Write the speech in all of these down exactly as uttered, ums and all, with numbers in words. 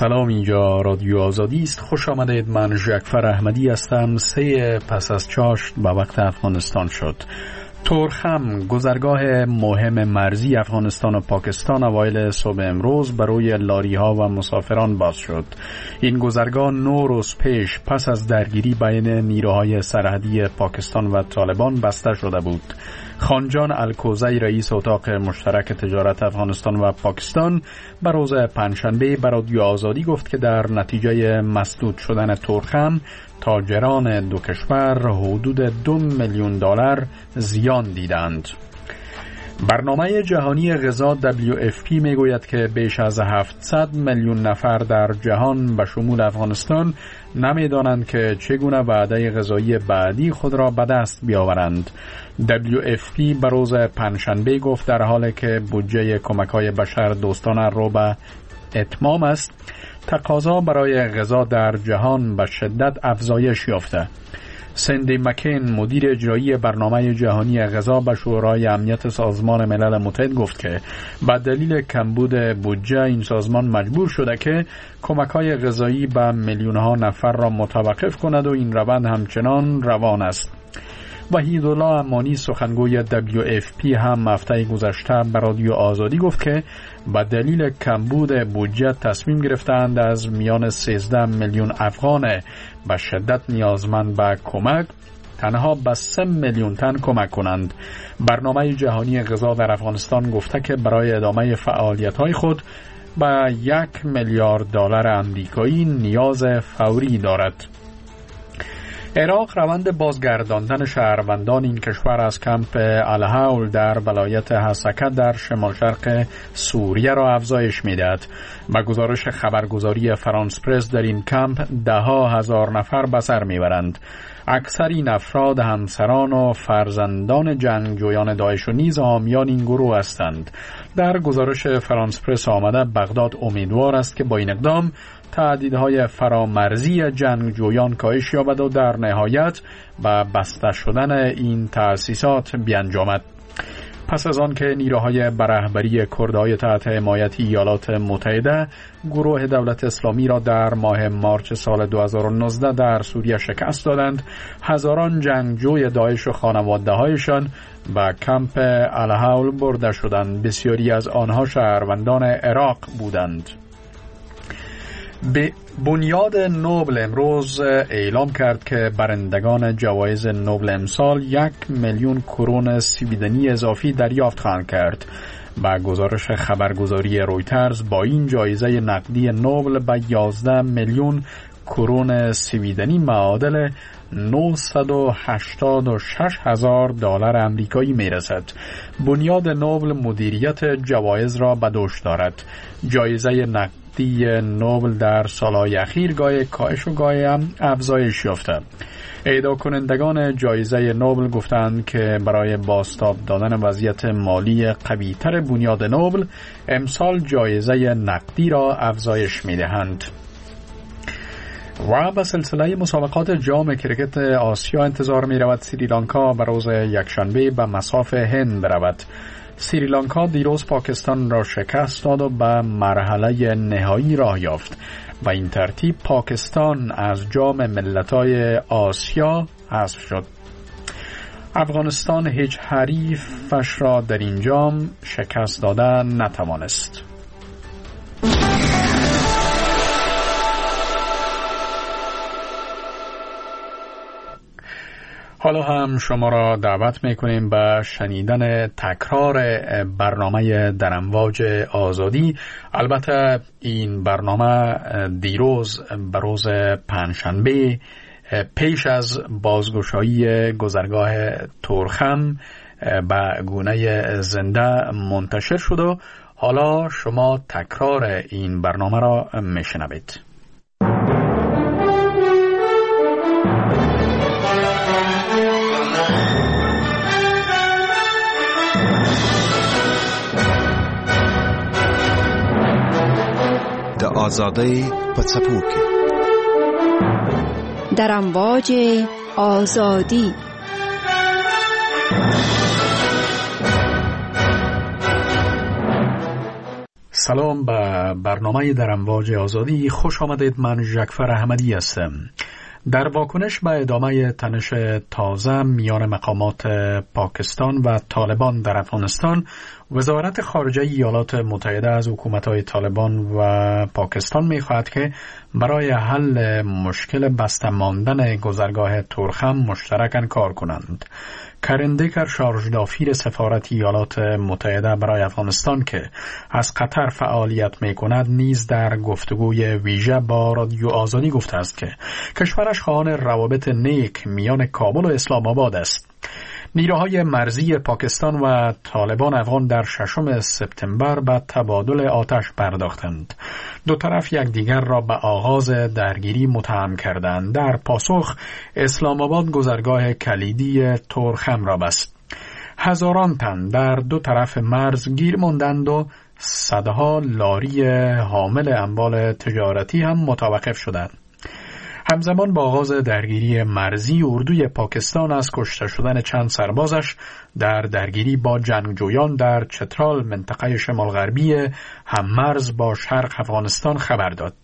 سلام، اینجا رادیو آزادی است. خوش آمدید. من ژکفر احمدی هستم. سه پس از چاشت به وقت افغانستان شد. تورخم، گذرگاه مهم مرزی افغانستان و پاکستان، اوایل صبح امروز برای لاری ها و مسافران باز شد. این گذرگاه نو روز پیش پس از درگیری بین نیروهای سرحدی پاکستان و طالبان بسته شده بود. خانجان الکوزی، رئیس اتاق مشترک تجارت افغانستان و پاکستان، به روز پنجشنبه به رادیو آزادی گفت که در نتیجه مسدود شدن تورخم تاجران دو کشور حدود دو میلیون دلار زیان دیدند. برنامه جهانی غذا دبلیو اف پی میگوید که بیش از هفتصد میلیون نفر در جهان به شمول افغانستان نمیدانند که چگونه وعده غذایی بعدی خود را به دست بیاورند. دبلیو اف پی به روز پنجشنبه گفت در حالی که بودجه کمک‌های بشر دوستانه رو به اتمام است، تقاضا برای غذا در جهان به شدت افزایش یافته. سندی مکین، مدیر اجرایی برنامه جهانی غذا به شورای امنیت سازمان ملل متحد گفت که به دلیل کمبود بودجه این سازمان مجبور شده که کمک‌های غذایی به میلیون‌ها نفر را متوقف کند و این روند همچنان روان است. وحیدالله امانی، سخنگوی دبلیو اف پی، هم هفته گذشته به رادیو آزادی گفت که به دلیل کمبود بودجه تصمیم گرفتند از میان سیزده میلیون افغان به شدت نیازمند به کمک تنها به سه میلیون تن کمک کنند. برنامه جهانی غذا در افغانستان گفته که برای ادامه فعالیت‌های خود به یک میلیارد دلار آمریکایی نیاز فوری دارد. عراق روند بازگرداندن شهروندان این کشور از کمپ الهول در ولایت حسکه در شمال شرق سوریه را افزایش می‌دهد. به گزارش خبرگزاری فرانس پرس در این کمپ ده ها هزار نفر به سر میبرند. اکثر این افراد همسران و فرزندان جنگجویان داعش و نیز حامیان این گروه هستند. در گزارش فرانس پرس آمده بغداد امیدوار است که با این اقدام تهدیدهای فرامرزی جنگجویان کاهش یابد و در نهایت به بسته شدن این تأسیسات بیانجامد. پس از آن که نیروهای به رهبری کردهای تحت حمایت ایالات متحده گروه دولت اسلامی را در ماه مارچ سال دو هزار و نوزده در سوریه شکست دادند، هزاران جنگجوی داعش و خانواده‌هایشان به کمپ الهول برده شدند. بسیاری از آنها شهروندان عراق بودند. به بنیاد نوبل امروز اعلام کرد که برندگان جوایز نوبل امسال یک میلیون کرون سویدنی اضافی دریافت خواهند کرد. با گزارش خبرگزاری رویترز با این جایزه نقدی نوبل به یازده میلیون کرون سویدنی معادل نهصد و هشتاد و شش هزار دلار آمریکایی میرسد. بنیاد نوبل مدیریت جوایز را به دوش دارد. جایزه نقدی نوبل در سالهای اخیر گاه کاهش و گاه هم افزایش یافته. اهدا کنندگان جایزه نوبل گفتند که برای بازتاب دادن وضعیت مالی قوی‌تر بنیاد نوبل امسال جایزه نقدی را افزایش می‌دهند. و به سلسله مسابقات جام کرکت آسیا انتظار می رود سریلانکا به روز یکشنبه به مصاف هند برود. سریلانکا دیروز پاکستان را شکست داد و به مرحله نهایی راه یافت. و این ترتیب پاکستان از جام ملت‌های آسیا حذف شد. افغانستان هیچ حریفش را در این جام شکست داده نتوانست. حالا هم شما را دعوت میکنیم به شنیدن تکرار برنامه در امواج آزادی. البته این برنامه دیروز به روز پنجشنبه پیش از بازگشایی گذرگاه تورخم به گونه زنده منتشر شد و حالا شما تکرار این برنامه را میشنوید. آزادی پڅپوکي در امواج آزادی. سلام به برنامه در امواج آزادی. خوش آمدید. من ژکفر احمدی هستم. در واکنش به ادامه تنش تازه میان مقامات پاکستان و طالبان در افغانستان، وزارت خارجه ایالات متحده از حکومت‌های طالبان و پاکستان می‌خواهد که برای حل مشکل بسته ماندن گذرگاه تورخم مشترکاً کار کنند. کرن دیکر، شارژدافیر سفارت ایالات متحده برای افغانستان که از قطر فعالیت می‌کند، نیز در گفتگوی ویژه با رادیو آزادی گفته است که کشورش خواهان روابط نیک میان کابل و اسلام آباد است. نیروهای مرزی پاکستان و طالبان افغان در ششم سپتامبر به تبادل آتش پرداختند. دو طرف یکدیگر را به آغاز درگیری متهم کردند. در پاسخ اسلام آباد گذرگاه کلیدی تورخم را بست. هزاران تن در دو طرف مرز گیر ماندند و صدها لاری حامل اموال تجارتی هم متوقف شدند. همزمان با آغاز درگیری مرزی، اردوی پاکستان از کشته شدن چند سربازش در درگیری با جنگجویان در چترال، منطقه شمال غربی هممرز با شرق افغانستان خبر داد.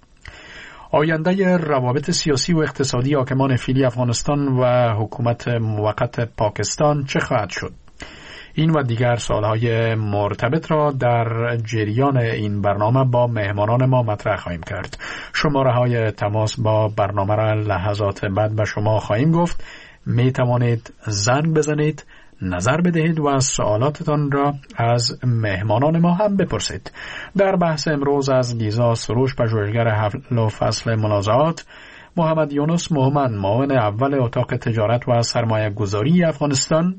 آینده روابط سیاسی و اقتصادی حاکمان فعلی افغانستان و حکومت موقت پاکستان چه خواهد شد؟ این و دیگر سوالهای مرتبط را در جریان این برنامه با مهمانان ما مطرح خواهیم کرد. شماره های تماس با برنامه را لحظات بعد به شما خواهیم گفت. می توانید زنگ بزنید، نظر بدهید و سوالاتتان را از مهمانان ما هم بپرسید. در بحث امروز از لیزا سروش، پژوهشگر حل و فصل منازعات، محمد یونس محمد، معاون اول اتاق تجارت و سرمایه گذاری افغانستان،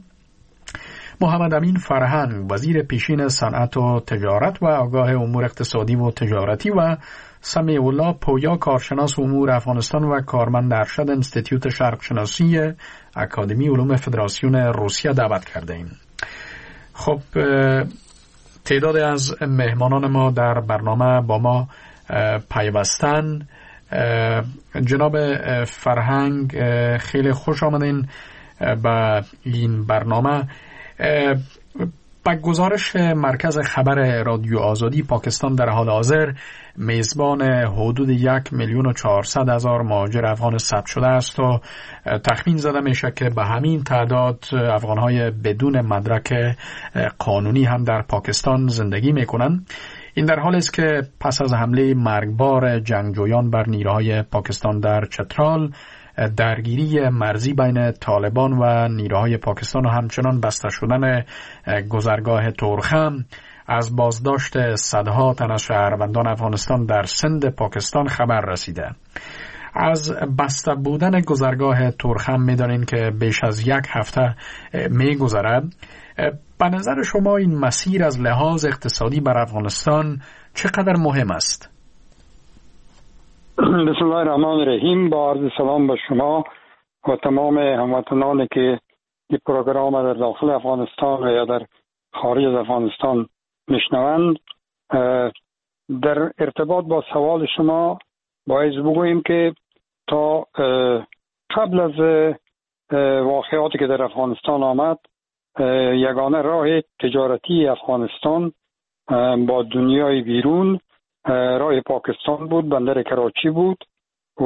محمد امین فرهنگ، وزیر پیشین صنعت و تجارت و آگاه امور اقتصادی و تجارتی، و سمیع الله پویا، کارشناس امور افغانستان و کارمند ارشد انستیتیوت شرق شناسی اکادمی علوم فدراسیون روسیه دعوت کرده ایم. خب، تعداد از مهمانان ما در برنامه با ما پیوستن. جناب فرهنگ، خیلی خوش آمدین به این برنامه. با گزارش مرکز خبر رادیو آزادی، پاکستان در حال حاضر میزبان حدود یک میلیون و چهارصد هزار مهاجر افغان ثبت شده است و تخمین زده میشه که به همین تعداد افغانهای بدون مدرک قانونی هم در پاکستان زندگی میکنن. این در حالی است که پس از حمله مرگبار جنگجویان بر نیروهای پاکستان در چترال، درگیری مرزی بین طالبان و نیروهای پاکستان و همچنان بسته شدن گذرگاه تورخم، از بازداشت صدها تن از شهروندان افغانستان در سند پاکستان خبر رسیده. از بسته بودن گذرگاه تورخم می‌دانیم که بیش از یک هفته می‌گذرد. به نظر شما این مسیر از لحاظ اقتصادی بر افغانستان چقدر مهم است؟ بسم الله الرحمن الرحیم. با عرض سلام به شما و تمام هموطنانی که این پروگرام در داخل افغانستان و یا در خارج از افغانستان میشنوند. در ارتباط با سوال شما باید بگوییم که تا قبل از واقعاتی که در افغانستان آمد، یگانه راه تجارتی افغانستان با دنیای بیرون راه پاکستان بود، بندر کراچی بود و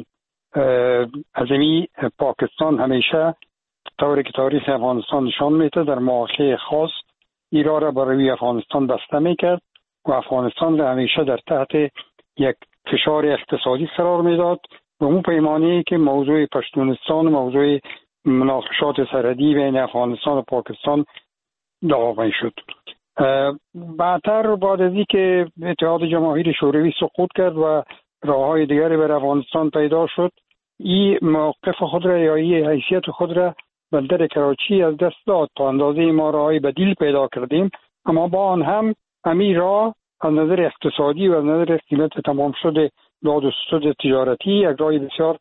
از این پاکستان همیشه طوری که تاریخ افغانستان نشان میده در مواقع خاص ایران را برای افغانستان بسته میکرد و افغانستان را همیشه در تحت یک فشار اقتصادی قرار میداد و اون پیمانه‌ای که موضوع پشتونستان، موضوع مناقشات سرحدی بین افغانستان و پاکستان دعوا شد. بعدتر بعد از اینکه اتحاد جماهیر شوروی سقوط کرد و راههای دیگری بر افغانستان پیدا شد، این موقف خود را یا این حیثیت خود را بندر کراچی از دست داد. تا اندازه ما راهی بدیل پیدا کردیم، اما با آن هم همین راه از نظر اقتصادی و از نظر قیمت تمام شده داد و ستد تجارتی یک راه بسیار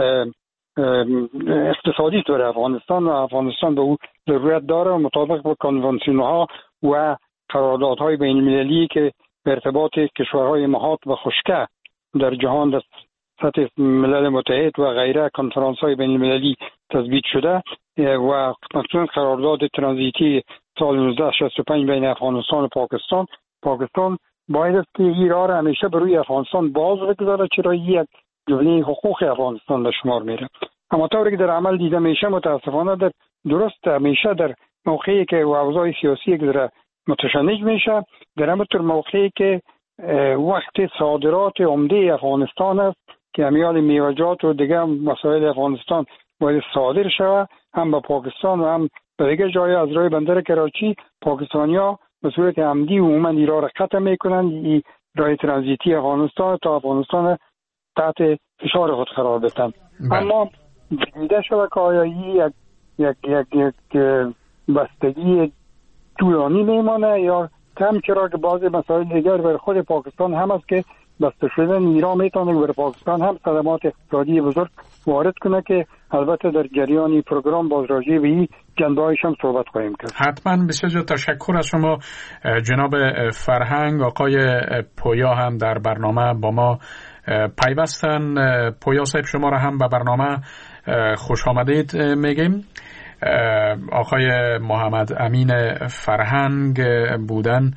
اقتصادی داره افغانستان و افغانستان به او ضرورت داره و مطابق با کنوانسیون‌ها و قراردادهای بین المللی که به ارتباط کشورهای محاط و خشکه در جهان در سطح ملل متحد و غیره کنفرانس‌های بین المللی تثبیت شده و مخصوصا قرارداد ترانزیتی سال نوزده شصت و پنج بین افغانستان و پاکستان پاکستان باید است که این راه را همیشه به روی افغانستان باز بگذاره، چرا یک جمله حقوق افغانستان به شمار میره. اما طوری که در عمل دیده میشه متاسفانه در درست همیشه در موقعی که اوضاع سیاسی یک ذره متشنج میشه، در همونطور موقعی که وقت صادرات عمده افغانستان است که امیال میوه‌جات و دیگه مسائل افغانستان باید صادر شود هم به پاکستان و هم به دیگه جای از راه بندر کراچی، پاکستانیا به صورت عمدی عموما ایران را قطع میکنند، این راه ترانزیتی افغانستان تا افغانستان تحت فشار خود قرار بدن. اما دیده شده که آیا یک یک یک یک بستگی طولانی میمانه یا کم، چرا که بعضی مسائل دیگر بر خود پاکستان هم است که بسته شدن ایران میتونه بر پاکستان هم صدمات اقتصادی بزرگ وارد کنه که البته در جریان پروگرام باز راجع به این جنبه‌هایش هم صحبت خواهیم کرد. حتما. بسیار تشکر از شما جناب فرهنگ. آقای پویا هم در برنامه با ما پیوستن. پویا صاحب شما را هم به برنامه خوش آمدید میگیم. آقای محمد امین فرهنگ بودن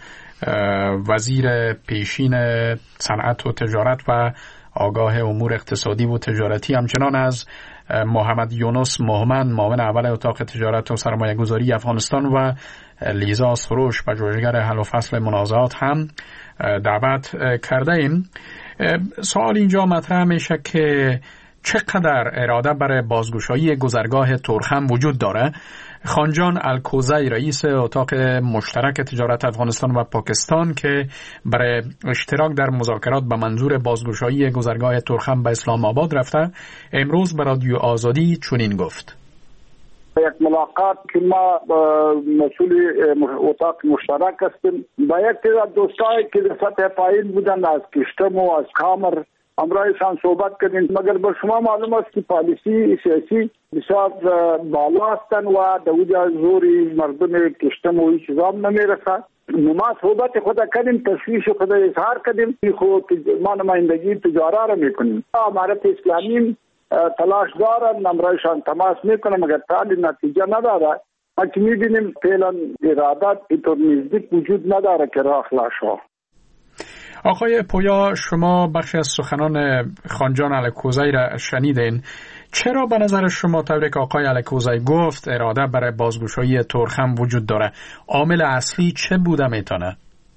وزیر پیشین صنعت و تجارت و آگاه امور اقتصادی و تجارتی، همچنان از محمد یونس مهمن معاون اول اتاق تجارت و سرمایه گذاری افغانستان و لیزا سروش پژوهشگر حل و فصل منازعات هم دعوت کرده ایم. سوال اینجا مطرح میشه که چقدر اراده برای بازگشایی گذرگاه تورخم وجود داره؟ خانجان الکوزی رئیس اتاق مشترک تجارت افغانستان و پاکستان که برای اشتراک در مذاکرات به منظور بازگشایی گذرگاه تورخم به اسلام آباد رفته، امروز به رادیو آزادی چنین گفت: یک ملاقات که ما مسئول اتاق مشترک هستیم با یک تعداد دوستایی که در سطح پایین بودن از کشتم و از کامر همراهشان صحبت کردیم، مگر به شما معلوم است که پالیسی سیاسی بسیار بالا هستند و دوجا زوری مردم کشتم و این چیزا نمیرسد. ما صحبت خود کردیم، تشویش خود اظهار کردیم که خود ما نمایندگی تجاره را میکنیم. امارت اسلامی تلاش دارن، همراهشان تماس میکنه مگر تعالی نتیجه نداره. ما که میبینیم فعلا ارادت اینطور نزدیک وجود نداره که راه خلاص شود. آقای پویا، شما بخشی از سخنان خانجان الکوزی را شنیدین. چرا به نظر شما طوری که آقای الکوزی گفت اراده برای بازگشایی تورخم وجود داره؟ عامل اصلی چه بوده میتونه؟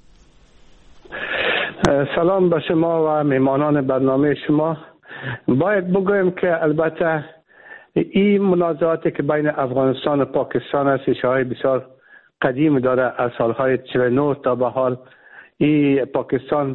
سلام به شما و میمانان برنامه شما. باید بگویم که البته این منازعاتی که بین افغانستان و پاکستان است ریشه‌های بسیار قدیم داره. از سالهای چهل و نه تا به حال این پاکستان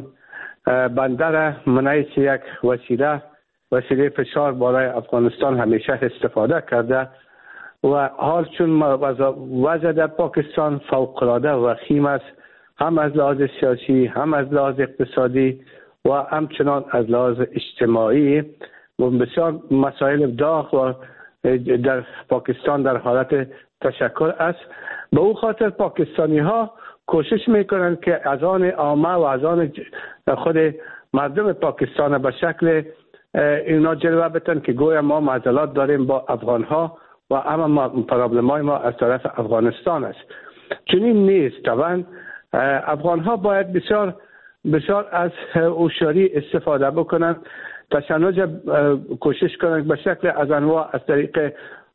بندر منعیس یک وسیله وسیله فشار برای افغانستان همیشه استفاده کرده و حال چون وضع در پاکستان فوق‌العاده وخیم است، هم از لحاظ سیاسی هم از لحاظ اقتصادی و همچنان از لحاظ اجتماعی و بسیار مسائل داغ و در پاکستان در حالت تشکل است. به او خاطر پاکستانی ها کوشش میکنند که از آن عامه و از آن خود مردم پاکستان به شکل اینا جلوه بتن که گویا ما معضلات داریم با افغان ها و اما پرابلم های ما از طرف افغانستان است. چنین نیست. طبعا افغان ها باید بسیار بسیار از هوشیاری استفاده بکنند، تشنج کوشش کنند به شکل از انواع از طریق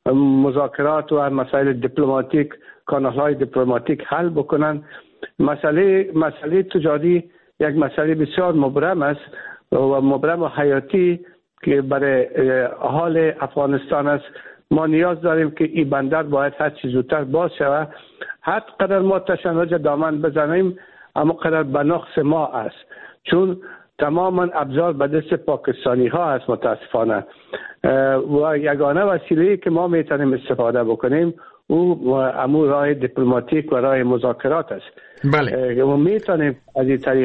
مذاکرات و مسائل دیپلماتیک، کانال های دیپلماتیک حل بکنند. مسئله مسئله تجاری یک مسئله بسیار مبرم است و مبرم و حیاتی که برای حال افغانستان است. ما نیاز داریم که این بندر باید هر چه زودتر باز شود. هر قدر ما تشنج دامن بزنیم اما قدر به نقص ما است، چون تماما ابزار به دست پاکستانی ها است متاسفانه و یگانه وسیله‌ای که ما میتونیم استفاده بکنیم او امور راه دیپلماتیک و راه مذاکرات است. بله. و میتونیم از این طریق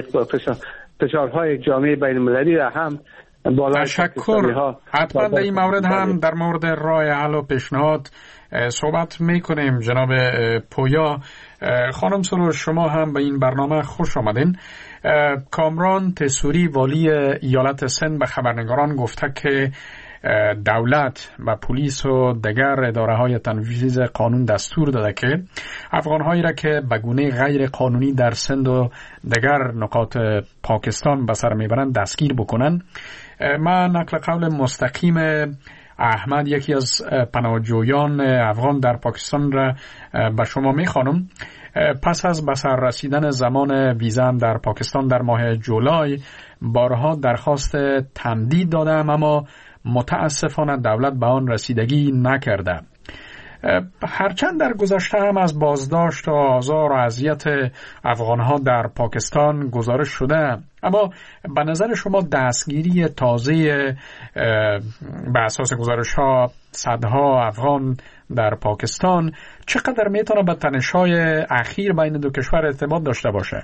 فشارهای جامعه بین المللی را هم بالا. تشکر. حتما در این مورد هم در مورد راه حل و پیشنهاد صحبت میکنیم. جناب پویا، خانم سروش شما هم به این برنامه خوش آمدین. کامران تسوری والی ایالت سند به خبرنگاران گفته که دولت و پلیس و دیگر اداره های تنفیذ قانون دستور داده که افغان هایی را که به گونه غیر قانونی در سند و دیگر نقاط پاکستان به سر میبرند دستگیر بکنن. من نقل قول مستقیم احمد یکی از پناهجویان افغان در پاکستان را به شما میخوانم. پس از به سر رسیدن زمان ویزا در پاکستان در ماه جولای بارها درخواست تمدید دادم، اما متاسفانه دولت به آن رسیدگی نکرده. هرچند در گذشته هم از بازداشت و آزار و اذیت افغانها در پاکستان گزارش شده، اما به نظر شما دستگیری تازه به اساس گزارش ها صدها افغان در پاکستان چقدر میتونه به تنش‌های اخیر بین دو کشور ارتباط داشته باشه؟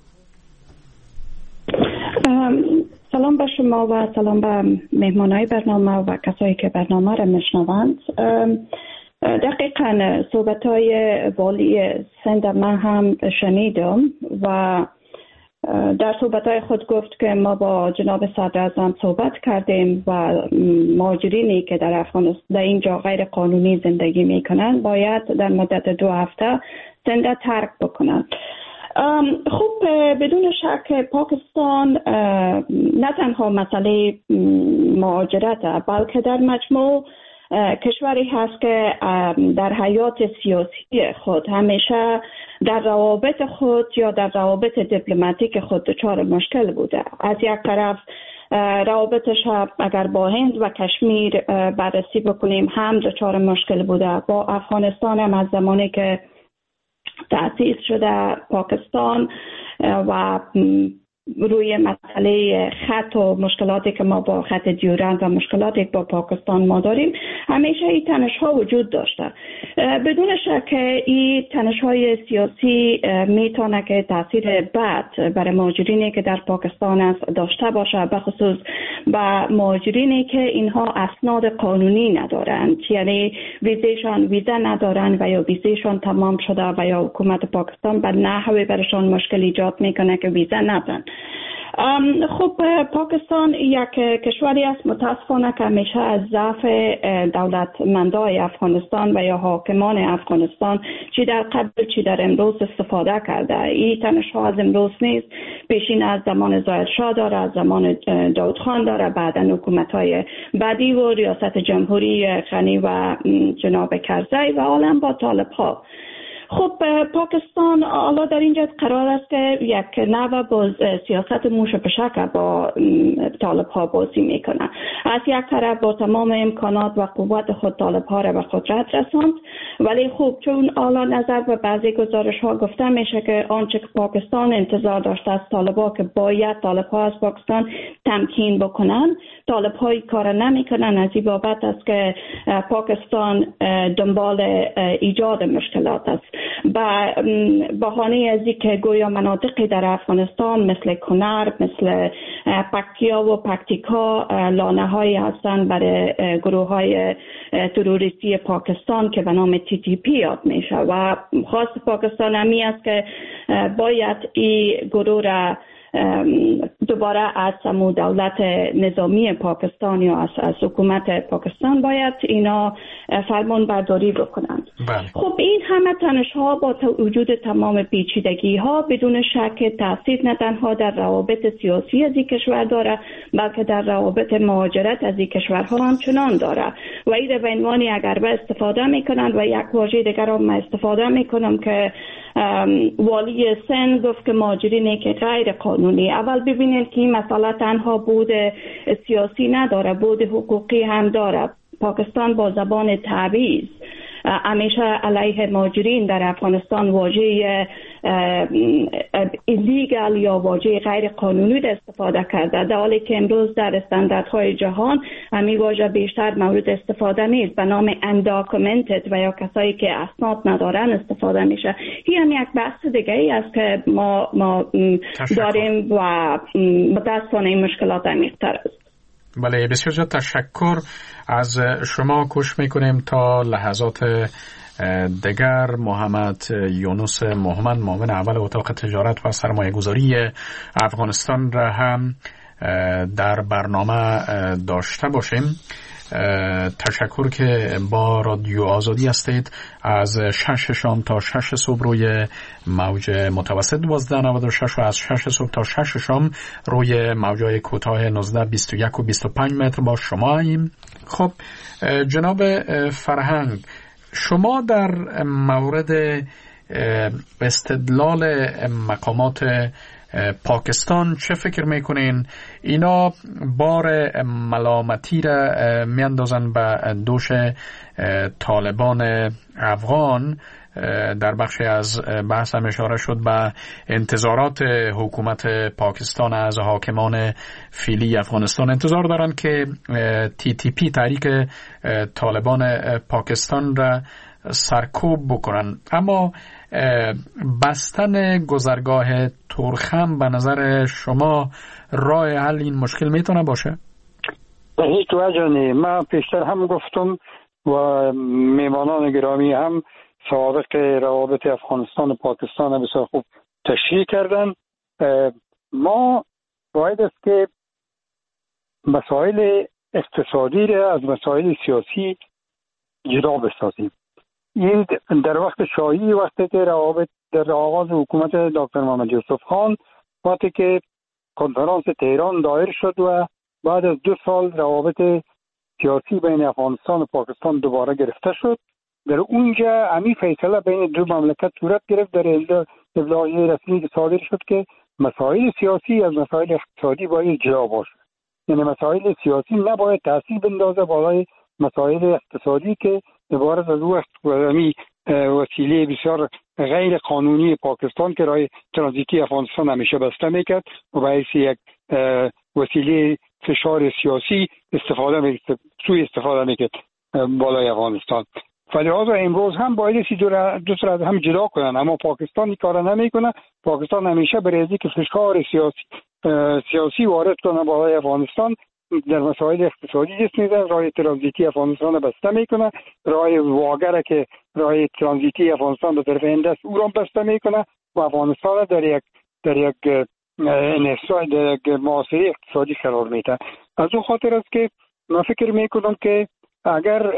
سلام به شما و سلام به مهمانای برنامه و کسایی که برنامه را میشنوند. دقیقاً صحبت‌های والی سند من هم شنیدم و در صحبت‌های خود گفت که ما با جناب صدراعظم صحبت کردیم و مهاجرینی که در افغانستان در اینجا غیر قانونی زندگی میکنند باید در مدت دو هفته سند ترک بکنند. خب بدون شک پاکستان نه تنها مسئله مهاجرت بلکه در مجموع کشوری هست که در حیات سیاسی خود همیشه در روابط خود یا در روابط دیپلماتیک خود دچار مشکل بوده. از یک طرف روابطش اگر با هند و کشمیر بررسی بکنیم هم دچار مشکل بوده. با افغانستان هم از زمانی که تأسیس شده پاکستان و روی مسئله خط و مشکلاتی که ما با خط دیورند و مشکلاتی که با پاکستان ما داریم همیشه این تنش ها وجود داشته. بدون شک این تنش های سیاسی میتونه که تاثیر بد برای مهاجرینی که در پاکستان است داشته باشه، به خصوص به مهاجرینی که اینها اسناد قانونی ندارند، یعنی ویزیشان ویزا ندارند و یا ویزیشان تمام شده و یا حکومت پاکستان به نحوی برشان مشکل ایجاد میکنه که ویزا ندارند. خب پاکستان یک کشوری است متاسفانه که همیشه از ضعف دولتمندای افغانستان و یا حاکمان افغانستان چی در قبل چی در امروز استفاده کرده. این تنش ها از امروز نیست، پیشین از زمان ظاهر شاه داره، از زمان داود خان داره، بعدا حکومت های بعدی و ریاست جمهوری غنی و جناب کرزی و عالم با طالب ها. خب پاکستان حالا در اینجا قرار است که یک نوع باز سیاست موش پشک با طالب ها بازی میکنه. از یک طرف با تمام امکانات و قوت خود طالب ها را به قدرت رساند، ولی خوب چون حالا نظر به بعضی گزارش ها گفته میشه که آنچه که پاکستان انتظار داشته از طالب ها که باید طالب ها از پاکستان تمکین بکنن، طالب های کار نمی کنن. از این بابت است که پاکستان دنبال ایجاد مشکلات است. با بهانه از اینکه گویا مناطقی در افغانستان مثل کنر، مثل پکتیا و پکتیکا لانه هایی هستند برای گروه های تروریستی پاکستان که به نام تی تی پی یاد میشه و خواست پاکستان همی است که باید این گروه را دوباره از سمو دولت نظامی پاکستان یا از, از حکومت پاکستان باید اینا فرمان برداری بکنند. بله. خب این همه تنش ها با وجود تمام پیچیدگی ها بدون شک تاثیر نه تنها در روابط سیاسی از این کشور داره بلکه در روابط مهاجرت از این کشورها هم چنان داره و این به عنوانی اگر به استفاده میکنند و یک واژه دیگر هم استفاده میکنم که والی سند گفت که مهاجرینی که غیر قانونی. اول ببینید که این مسئله تنها بود سیاسی نداره، بود حقوقی هم داره. پاکستان با زبان تعویض همیشه علیه مهاجرین در افغانستان واژه ایلیگال یا واژه غیر قانونی را استفاده کرده، در حالی که امروز در استانداردهای جهان همین واژه بیشتر مورد استفاده نیست، به نام undocumented و یا کسایی که اسناد ندارن استفاده میشه. این هم یک بحث دیگه ای است که ما ما داریم و متاسفانه این مشکلات عمیق‌تر است. بله، بسیار زیاد تشکر از شما. کوشش میکنیم تا لحظات دیگر محمد یونس محمد معاون اول اتاق تجارت و سرمایه گذاری افغانستان را هم در برنامه داشته باشیم. تشکر که با رادیو آزادی هستید. از شش شام تا شش صبح روی موج متوسط دوازده نود و شش و از شش صبح تا شش شام روی موجای کوتاه نوزده بیست و یک و بیست و پنج متر با شما ایم. خب جناب فرهنگ، شما در مورد استدلال مقامات پاکستان چه فکر میکنین؟ اینا بار ملامتی را میاندازن به دوش طالبان افغان. در بخشی از بحث هم اشاره شد به انتظارات حکومت پاکستان از حاکمان فعلی افغانستان. انتظار دارن که تی تی پی تحریک طالبان پاکستان را سرکوب بکنن، اما بستن گذرگاه تورخم به نظر شما راه حل این مشکل میتونه باشه؟ به هیچ وجه نه. من پیشتر هم گفتم و میمانان گرامی هم سابق روابط افغانستان و پاکستان بسیار خوب تشریح کردن. ما باید است که مسائل اقتصادی را از مسائل سیاسی جدا بسازیم. این در وقت شاهی، وقتی که روابط در آغاز حکومت دکتر محمد یوسف خان، وقتی که کنفرانس تهران دایر شد و بعد از دو سال روابط سیاسی بین افغانستان و پاکستان دوباره گرفته شد، در اونجا همی فیصله بین دو مملکت صورت گرفت در ابلاغیه رسمی که صادر شد که مسائل سیاسی از مسائل اقتصادی باید جدا باشه. یعنی مسائل سیاسی نباید تاثیر بندازه بالای مسائل اقتصادی که عبارت از وقت قدمی وسیله بسیار غیر قانونی پاکستان که راه ترانزیتی افغانستان همیشه بسته میکرد و باعث یک وسیله فشار سیاسی استفاده میکرد، سوی استفاده میکرد بالای افغانستان. فلذا امروز هم باید سی دو طرف هم جدا کنن، اما پاکستان این کار نمیکنه. پاکستان همیشه برای اینکه فشار سیاسی سیاسی وارد کنه بالای افغانستان در مسائل اقتصادی دست میزنه، راه ترانزیتی افغانستان بسته میکنه، راه واگر که راه ترانزیتی افغانستان به طرف هند است او را بسته میکنه و افغانستان در یک در یک انحصار در یک معاصره اقتصادی قرار میده. از اون خاطر است که من فکر میکنم که اگر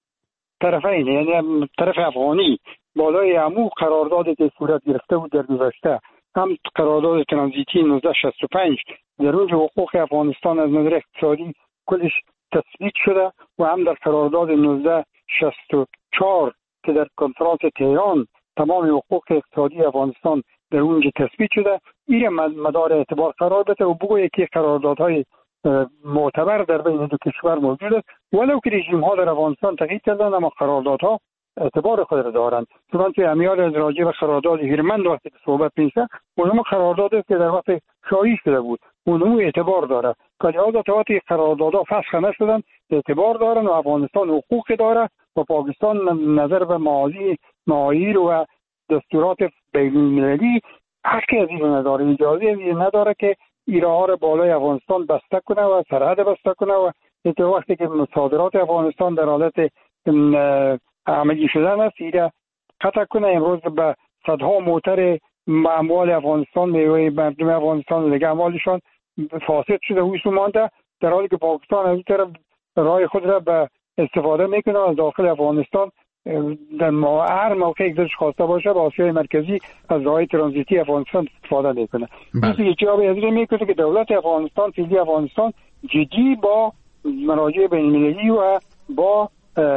طرفین، یعنی طرف افغانی بالای عمو قرارداد که صورت گرفته بود در گذشته، هم قرارداد ترانزیتی نوزده شصت و پنج در اونجا حقوق افغانستان از نظر اقتصادی کلش تثبیت شده و هم در قرارداد نوزده شصت و چهار که در کنفرانس تهران تمام حقوق اقتصادی افغانستان در اونجا تثبیت شده. این مدار اعتبار قرار بده و بگوید که قراردادهای معتبر در بین دو کشور موجود است، ولو که رژیم ها در افغانستان تغییر کردن اما قراردادها اعتبار خود را دارند. چنانچه امیال از راجع به قرارداد هیرمند وقتی که صحبت میشه، اونم قرارداد است که در وقت شاهی شده بود، اونم اعتبار داره. که لحاظا تا وقتی قراردادها فسخ نشدن اعتبار دارن و افغانستان حقوق داره و پاکستان نظر به معالی معایر و دستورات بین‌المللی حقی از این نداره، اجازه از این نداره که ایرها را بالای افغانستان بسته کنه و سرحد بسته کنه و تا وقتی که صادرات افغانستان در حالت عملی شدن است ایره قطع کنه. امروز به صدها موتر اموال افغانستان، میوه مردم افغانستان و دیگه اموالشان فاسد شده و ایسو مانده، در حالی که پاکستان از این طرف راه خود را به استفاده میکنه از داخل افغانستان در هر موقعی که خواسته باشه با آسیای مرکزی از راه ترانزیتی افغانستان استفاده میکنه. این جواب از این میکنه که دولت افغانستان، فعلی افغانستان جدی با مراجع بین‌المللی و با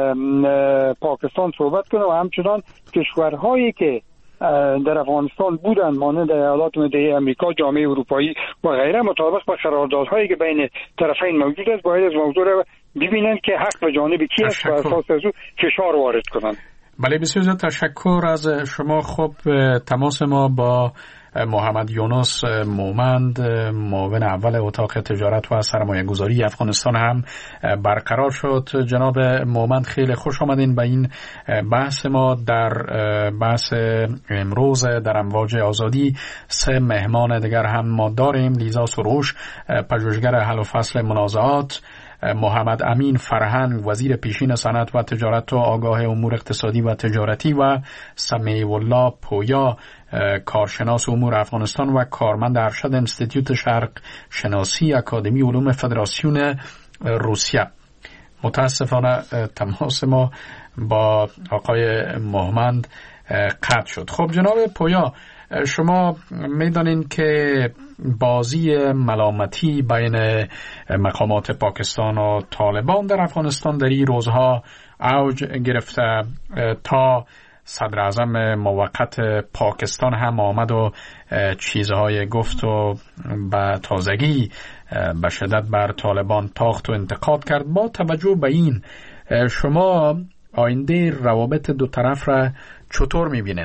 پاکستان صحبت کنه و همچنان کشورهایی که در افغانستان بودن مانند ایالات متحده آمریکا، جامعه اروپایی و غیره مطابق با قراردادهایی که بین طرفین موجود است باید از موضوع را ببینن که حق به جانب کی است و اساس از او فشار وارد کنن. بله، بسیار زیاد تشکر از شما. خب تماس ما با محمد یونس مومند، معاون اول اتاق تجارت و سرمایه گذاری افغانستان هم برقرار شد. جناب مومند خیلی خوش آمدین به این بحث ما. در بحث امروز در امواج آزادی سه مهمان دیگر هم ما داریم: لیزا سروش، پژوهشگر حل و فصل منازعات، محمد امین فرهنگ وزیر پیشین صنعت و تجارت و آگاه امور اقتصادی و تجارتی و سمیع الله پویا کارشناس امور افغانستان و کارمند ارشد انستیتوت شرق شناسی اکادمی علوم فدراسیون روسیه. متاسفانه تماس ما با آقای مهمند قطع شد. خب جناب پویا، شما میدانین که بازی ملامتی بین مقامات پاکستان و طالبان در افغانستان در این روزها اوج گرفته تا صدر اعظم موقت پاکستان هم آمد و چیزهای گفت و به تازگی به شدت بر طالبان تاخت و انتقاد کرد. با توجه به این شما آینده روابط دو طرف را چطور میبینین؟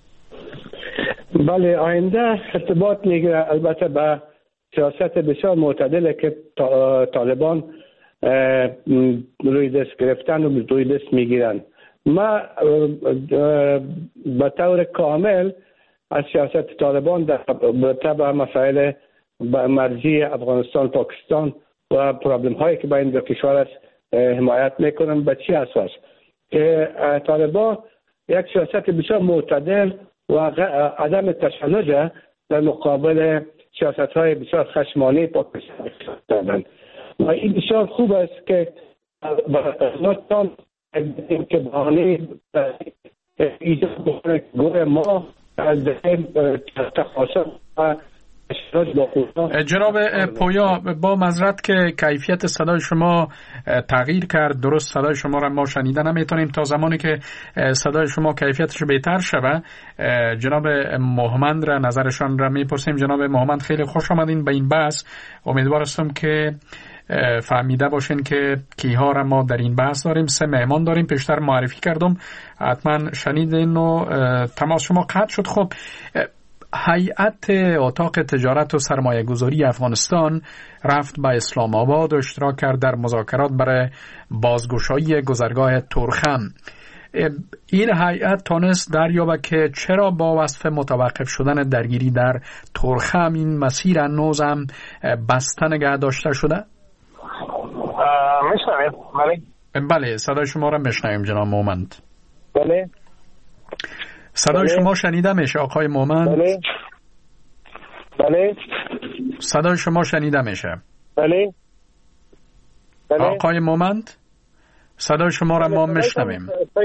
بله، آینده ارتباط میگیره البته به سیاست بسیار معتدله که طالبان روی دست گرفتن و روی دست میگیرن. ما به طور کامل از سیاست طالبان در طبع مسائل مرزی افغانستان پاکستان و پرابلم هایی که بین دو کشور است حمایت میکنم. به چی اساس؟ که طالبان یک سیاست بسیار معتدل و عدم تشنج در مقابل سیاست های بسیار خشمانه پاکستان دارند و این بسیار خوب است که افغانستان که بهانه ایجاد بکنه گوه ما از تخاصم و جناب پویا، با معذرت که کیفیت صدای شما تغییر کرد، درست صدای شما را ما شنیده نمیتونیم تا زمانی که صدای شما کیفیتش بهتر شود. جناب مهمند را نظرشان را میپرسیم. جناب مهمند، خیلی خوش آمدین به این بحث. امیدوار هستم که فهمیده باشین که کیها را ما در این بحث داریم. سه مهمان داریم، پیشتر معرفی کردم، حتما شنیدین و تماس شما قطع شد. خب هیئت اتاق تجارت و سرمایه گذاری افغانستان رفت به اسلام آباد و اشتراک کرد در مذاکرات برای بازگشایی گذرگاه تورخم. این هیئت تانست دریابه که چرا با وصف متوقف شدن درگیری در تورخم این مسیر هنوز هم بسته نگه داشته شده؟ میشنوید؟ بله بله، صدای شما را میشنویم جناب مومند. بله صدای بله. شما شنیده میشه آقای مومند؟ بله بله صدای شما شنیده میشه. بله بله آقای مومند، صدای شما را ما میشنویم.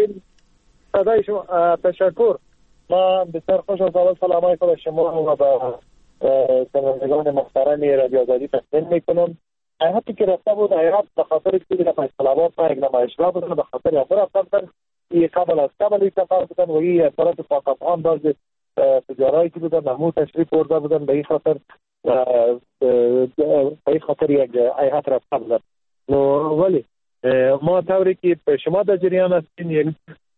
صدای شما تشکر. ما بسیار خوش از سلامای خود شما و با شنوندگان محترم رادیو آزادی تقدیم میکنم. هیئتی که رفته بود، هیئت به خاطر که در فیصل آباد یک نمایشگاه بودن، به خاطر افراد رفتن این قبل از قبل سفر بودن و این اثرات پاک افغان باز تجارایی که بودن نمو تشریف برده بودن، به این خاطر به این خاطر یک هیئت رفته بودن. ولی ما طوری که شما در جریان هستین، یعنی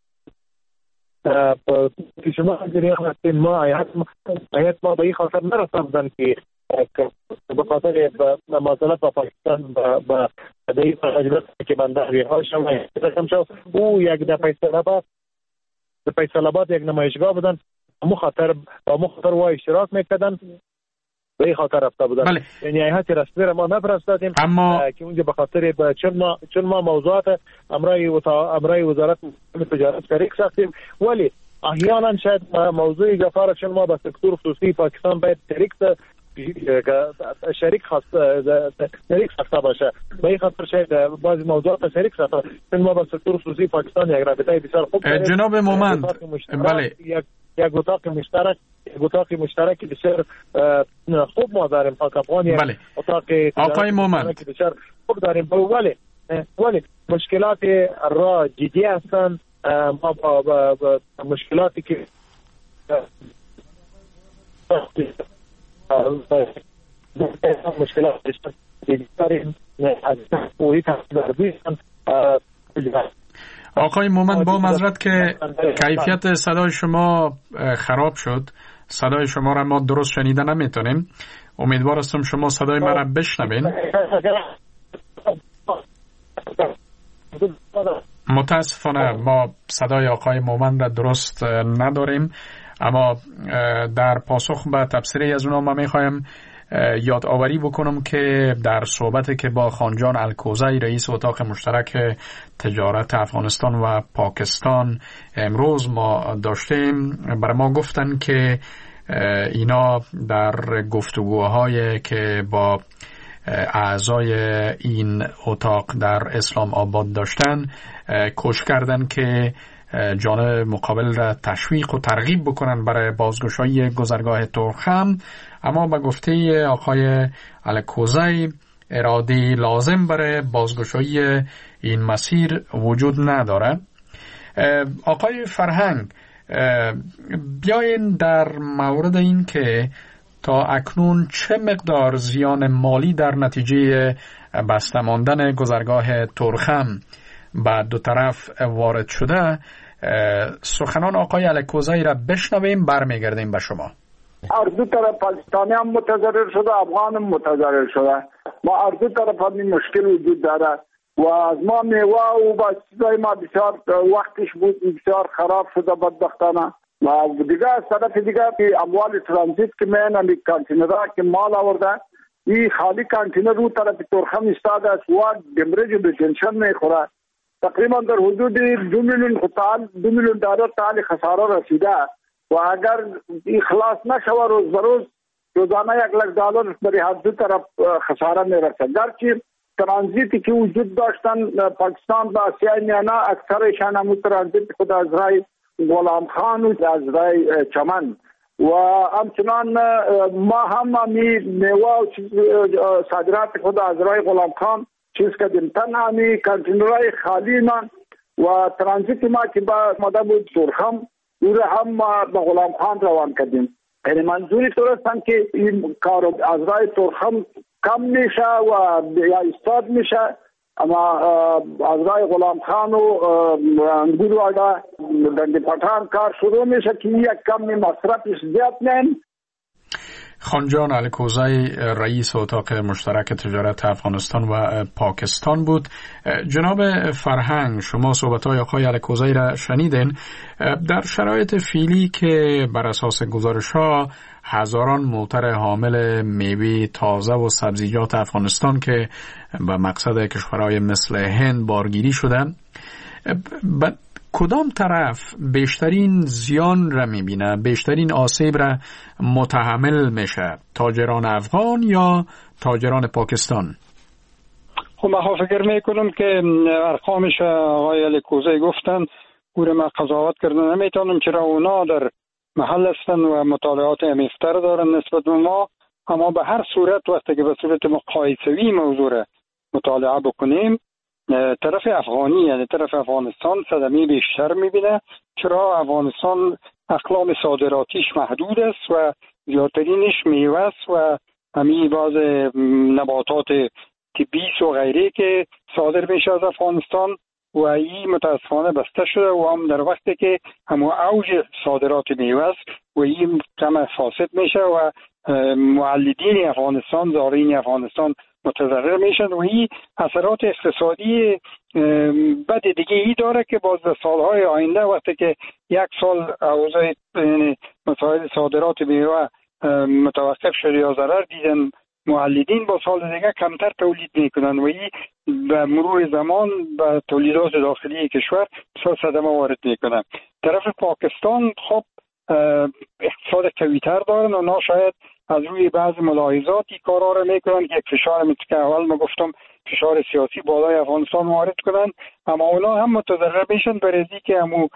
که شما در جریان هستین، ما هیئت ما به این خاطر نرفته بودن که به خاطر مماثلت با پاکستان با دهی مجلس که من در ریها شما او یک در فیصل آباد در فیصل آباد یک نمایشگاه بودن، مو خاطر با مو خاطر وای اشتراک میکردن، به این خاطر رفته بودن. بله. یعنی هیئت رسمی را ما نفرستادیم، اما که اونجا به خاطر چون ما چون ما موضوعات امرای امرای وزارت تجارت شریک ساختیم، ولی احیانا شاید موضوع گفار چون ما با سکتور خصوصی پاکستان باید شریک شریک خاص شریک ساخته باشه، به این خاطر شاید بعضی موضوعات شریک ساخته چون ما با سکتور خصوصی پاکستان یک رابطه بسیار خوب داریم. جناب مومند، بله، یک یک اتاق مشترک یک اتاق مشترک بسیار خوب ما داریم پاک افغان. بله. اتاق آقای مومند بسیار خوب داریم، ولی ولی مشکلات را جدی هستند. ما با, با, با مشکلاتی که مشکلات داریم آقای مومند، با معذرت که کیفیت صدای شما خراب شد، صدای شما را ما درست شنیده نمیتونیم. امیدوار هستم شما صدای ما را بشنوین. متاسفانه ما صدای آقای مومند را درست نداریم، اما در پاسخ به تبصره از اونا ما میخوایم یادآوری بکنم که در صحبتی که با خانجان الکوزی رئیس اتاق مشترک تجارت افغانستان و پاکستان امروز ما داشتیم، برای ما گفتن که اینا در گفتگوهای که با اعضای این اتاق در اسلام آباد داشتن کوشش کردن که جانب مقابل را تشویق و ترغیب بکنن برای بازگشایی گذرگاه تورخم، اما به گفته آقای الکوزی اراده لازم برای بازگشایی این مسیر وجود نداره. آقای فرهنگ، بیاین در مورد این که تا اکنون چه مقدار زیان مالی در نتیجه بسته ماندن گذرگاه تورخم به دو طرف وارد شده، سخنان آقای الکوزی را بشنویم، برمیگردیم به شما. هر دو طرف پاکستانی هم متضرر شده، افغان هم متضرر شده. ما هر دو طرف هم این مشکل وجود داره و از ما میوه و با چیزای ما بسیار وقتش بود بسیار خراب شده بدبختانه. و دیگه از طرف دیگه اموال ترانزیت که میان امی کانتینرها که مال آورده، این خالی کانتینر رو طرف تورخم استاده است و دمرج به جنشن میخوره. تقریبا در حدود دو میلیون خطال دو میلیون دلار تعالی خساره رسیده و اگر این خلاص نشود روز بروز روزانه یک لک دلار برای هر دو طرف خساره میرسد. گرچه ترانزیتی که وجود داشتن پاکستان با آسیای میانه اکثرشان هم ترانزیت خود از رای غلام خان و از رای چمن و همچنان ما هم همی میوه و صادرات خود از رای غلام خان چیز کردیم. تن همی کانتینرهای خالی من و ترانزیت ما که با ماده بود تورخم او را هم به غلام خان روان کردیم. یعنی منظوری طورستن که این کار از رای تورخم کم میشه و یا استاد میشه، اما از رای غلام خان و انگور والا دنگ پتان کار شروع میشه که یک کم مصرفش زیاد نیم. خانجان الکوزی رئیس اتاق مشترک تجارت افغانستان و پاکستان بود. جناب فرهنگ، شما صحبت‌های آقای الکوزی را شنیدین. در شرایط فعلی که بر اساس گزارش‌ها هزاران موتر حامل میوه تازه و سبزیجات افغانستان که به مقصد کشورهای مثل هند بارگیری شدن، کدام طرف بیشترین زیان را میبینه، بیشترین آسیب را متحمل میشه؟ تاجران افغان یا تاجران پاکستان؟ خب من فکر میکنم که ارقامش آقای الکوزی گفتن او را من قضاوت کردن نمیتونم، چرا اونا در محل هستن و مطالعات عمیق‌تر دارن نسبت به ما، اما به هر صورت وقتی که به صورت مقایسوی موضوع را مطالعه بکنیم، طرف افغانی یعنی طرف افغانستان صدمه بیشتر میبینه، چرا افغانستان اقلام صادراتیش محدود است و زیادترینش میوه است و همین بعض نباتات طبی و غیره که صادر میشه از افغانستان و این متاسفانه بسته شده و هم در وقتی که همون اوج صادرات میوه است و این کم فاسد میشه و مولدین افغانستان، زارعین افغانستان متضرر میشن و این اثرات اقتصادی بد دیگه ای داره که باز در سالهای آینده وقتی که یک سال اوضاع مسائل صادرات میوه متوقف شده یا ضرر دیدن مولدین، با سال دیگه کمتر تولید میکنن و این به مرور زمان به تولیدات داخلی کشور بسیار صدمه وارد میکنن. طرف پاکستان خب اقتصاد قوی‌تر دارن و نا شاید از روی بعض ملاحظاتی کارا رو میکنن که یک فشار که اول ما گفتم فشار سیاسی بالای افغانستان وارد کنن، اما اونا هم متضرر میشن برای که همو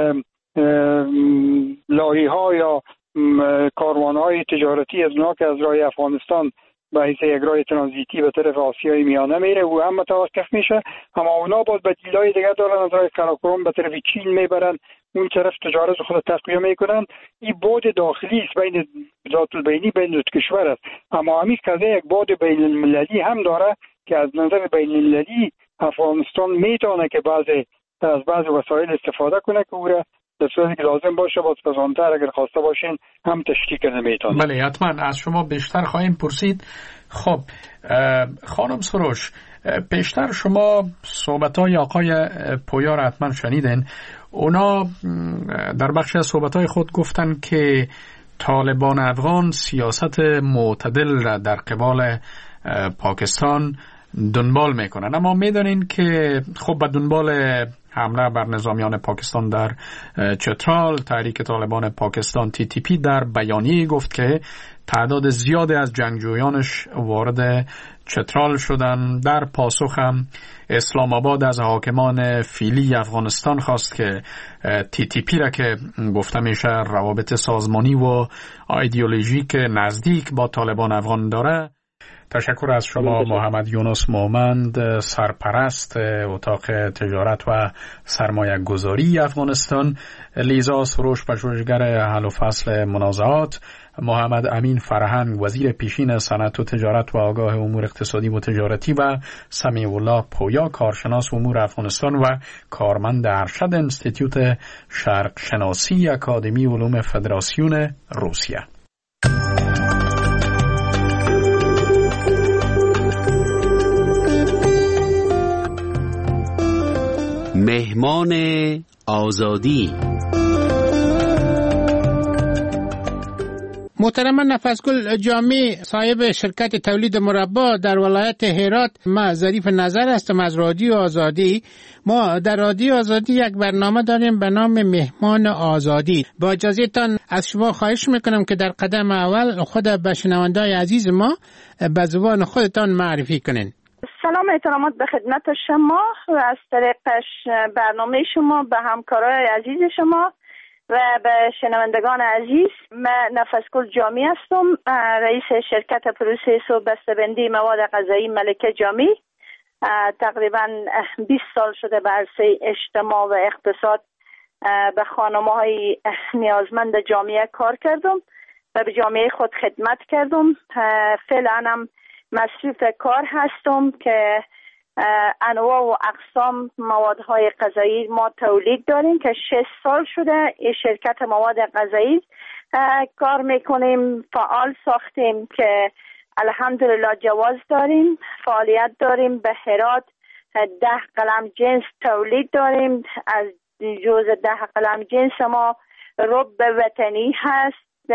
لاری ها یا کاروان های تجارتی از اونا که از راه افغانستان به حیث یک راه ترانزیتی به طرف آسیای میانه میره و هم متوقف میشه، اما اونا باز بدیلای دیگه دارن از راه قراقرم به طرف چین میبرن، اون طرف تجارت خود تقویه میکنن. این بعد داخلی است بین ذات البینی بین دو کشور است، اما همین قضیه یک بعد بین المللی هم داره که از نظر بین المللی افغانستان میتونه که بعضی از بعض وسایل استفاده کنه که او را در صورتی که لازم باشه باز پسانتر اگر خواسته باشین هم تشکیک نمیتونه. بله حتما از شما بیشتر خواهیم پرسید. خب خانم سروش، پیشتر شما صحبت‌های آقای پویا را حتما شنیدین. اونا در بخش از صحبت‌های خود گفتن که طالبان افغان سیاست معتدل را در قبال پاکستان دنبال میکنن، اما میدانین که خب به دنبال حمله بر نظامیان پاکستان در چترال، تحریک طالبان پاکستان تی تی پی در بیانیه گفت که تعداد زیادی از جنگجویانش وارد چترال شدن. در پاسخ هم اسلام آباد از حاکمان فعلی افغانستان خواست که تی تی پی را که گفته میشه روابط سازمانی و ایدئولوژیک نزدیک با طالبان افغان داره. تشکر از شما محمد یونس مومند، سرپرست اتاق تجارت و سرمایه گذاری افغانستان، لیزا سروش پژوهشگر حل و فصل منازعات، محمد امین فرهنگ وزیر پیشین صنعت و تجارت و آگاه امور اقتصادی و تجارتی و سمیع الله پویا کارشناس امور افغانستان و کارمند ارشد انستیتوت شرق شناسی اکادمی علوم فدراسیون روسیه. مهمان آزادی. محترم نفسگل جامی، صاحب شرکت تولید مربا در ولایت هرات، ما ظریف نظر هستم از رادیو آزادی. ما در رادیو آزادی یک برنامه داریم به نام مهمان آزادی. با اجازهتان از شما خواهش میکنم که در قدم اول خود به شنونده‌های عزیز ما به زبان خودتان معرفی کنین. سلام احترامات به خدمت شما و از طریق برنامه شما به همکارای عزیز شما و به شنوندگان عزیز. من نفسگل جامی هستم، رئیس شرکت پروسس و بسته‌بندی مواد غذایی ملکه جامی. تقریبا بیست سال شده به عرصه اجتماع و اقتصاد به خانم‌های نیازمند جامعه کار کردم و به جامعه خود خدمت کردم. فعلا هم مصروف کار هستم که انواع و اقسام موادهای غذایی ما تولید داریم که شش سال شده این شرکت مواد غذایی کار میکنیم. فعال ساختیم که الحمدلله جواز داریم، فعالیت داریم. به هرات ده قلم جنس تولید داریم. از جز ده قلم جنس ما رب وطنی هست،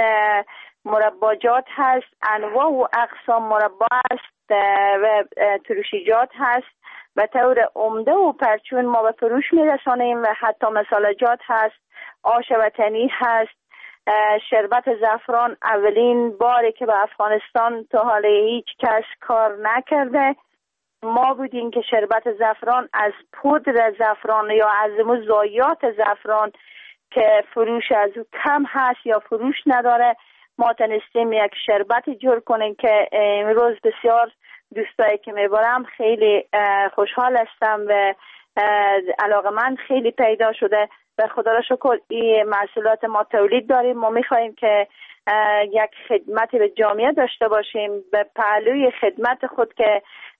مرباجات هست، انواع و اقسام مربا هست و ترشیجات هست. به طور عمده و پرچون ما به فروش میرسانیم و حتی مسالجات هست، آش وطنی هست. شربت زعفران اولین باری که به افغانستان تا حالا هیچ کس کار نکرده ما بودیم که شربت زعفران از پودر زعفران یا از ضایعات زعفران که فروش از او کم هست یا فروش نداره، ما تونستیم یک شربتی جور کنیم که امروز بسیار دوستایی که میبرم خیلی خوشحال هستم و علاقه من خیلی پیدا شده و خدا را شکر این محصولات ما تولید داریم. ما میخواییم که یک خدمتی به جامعه داشته باشیم به پهلوی خدمت خود که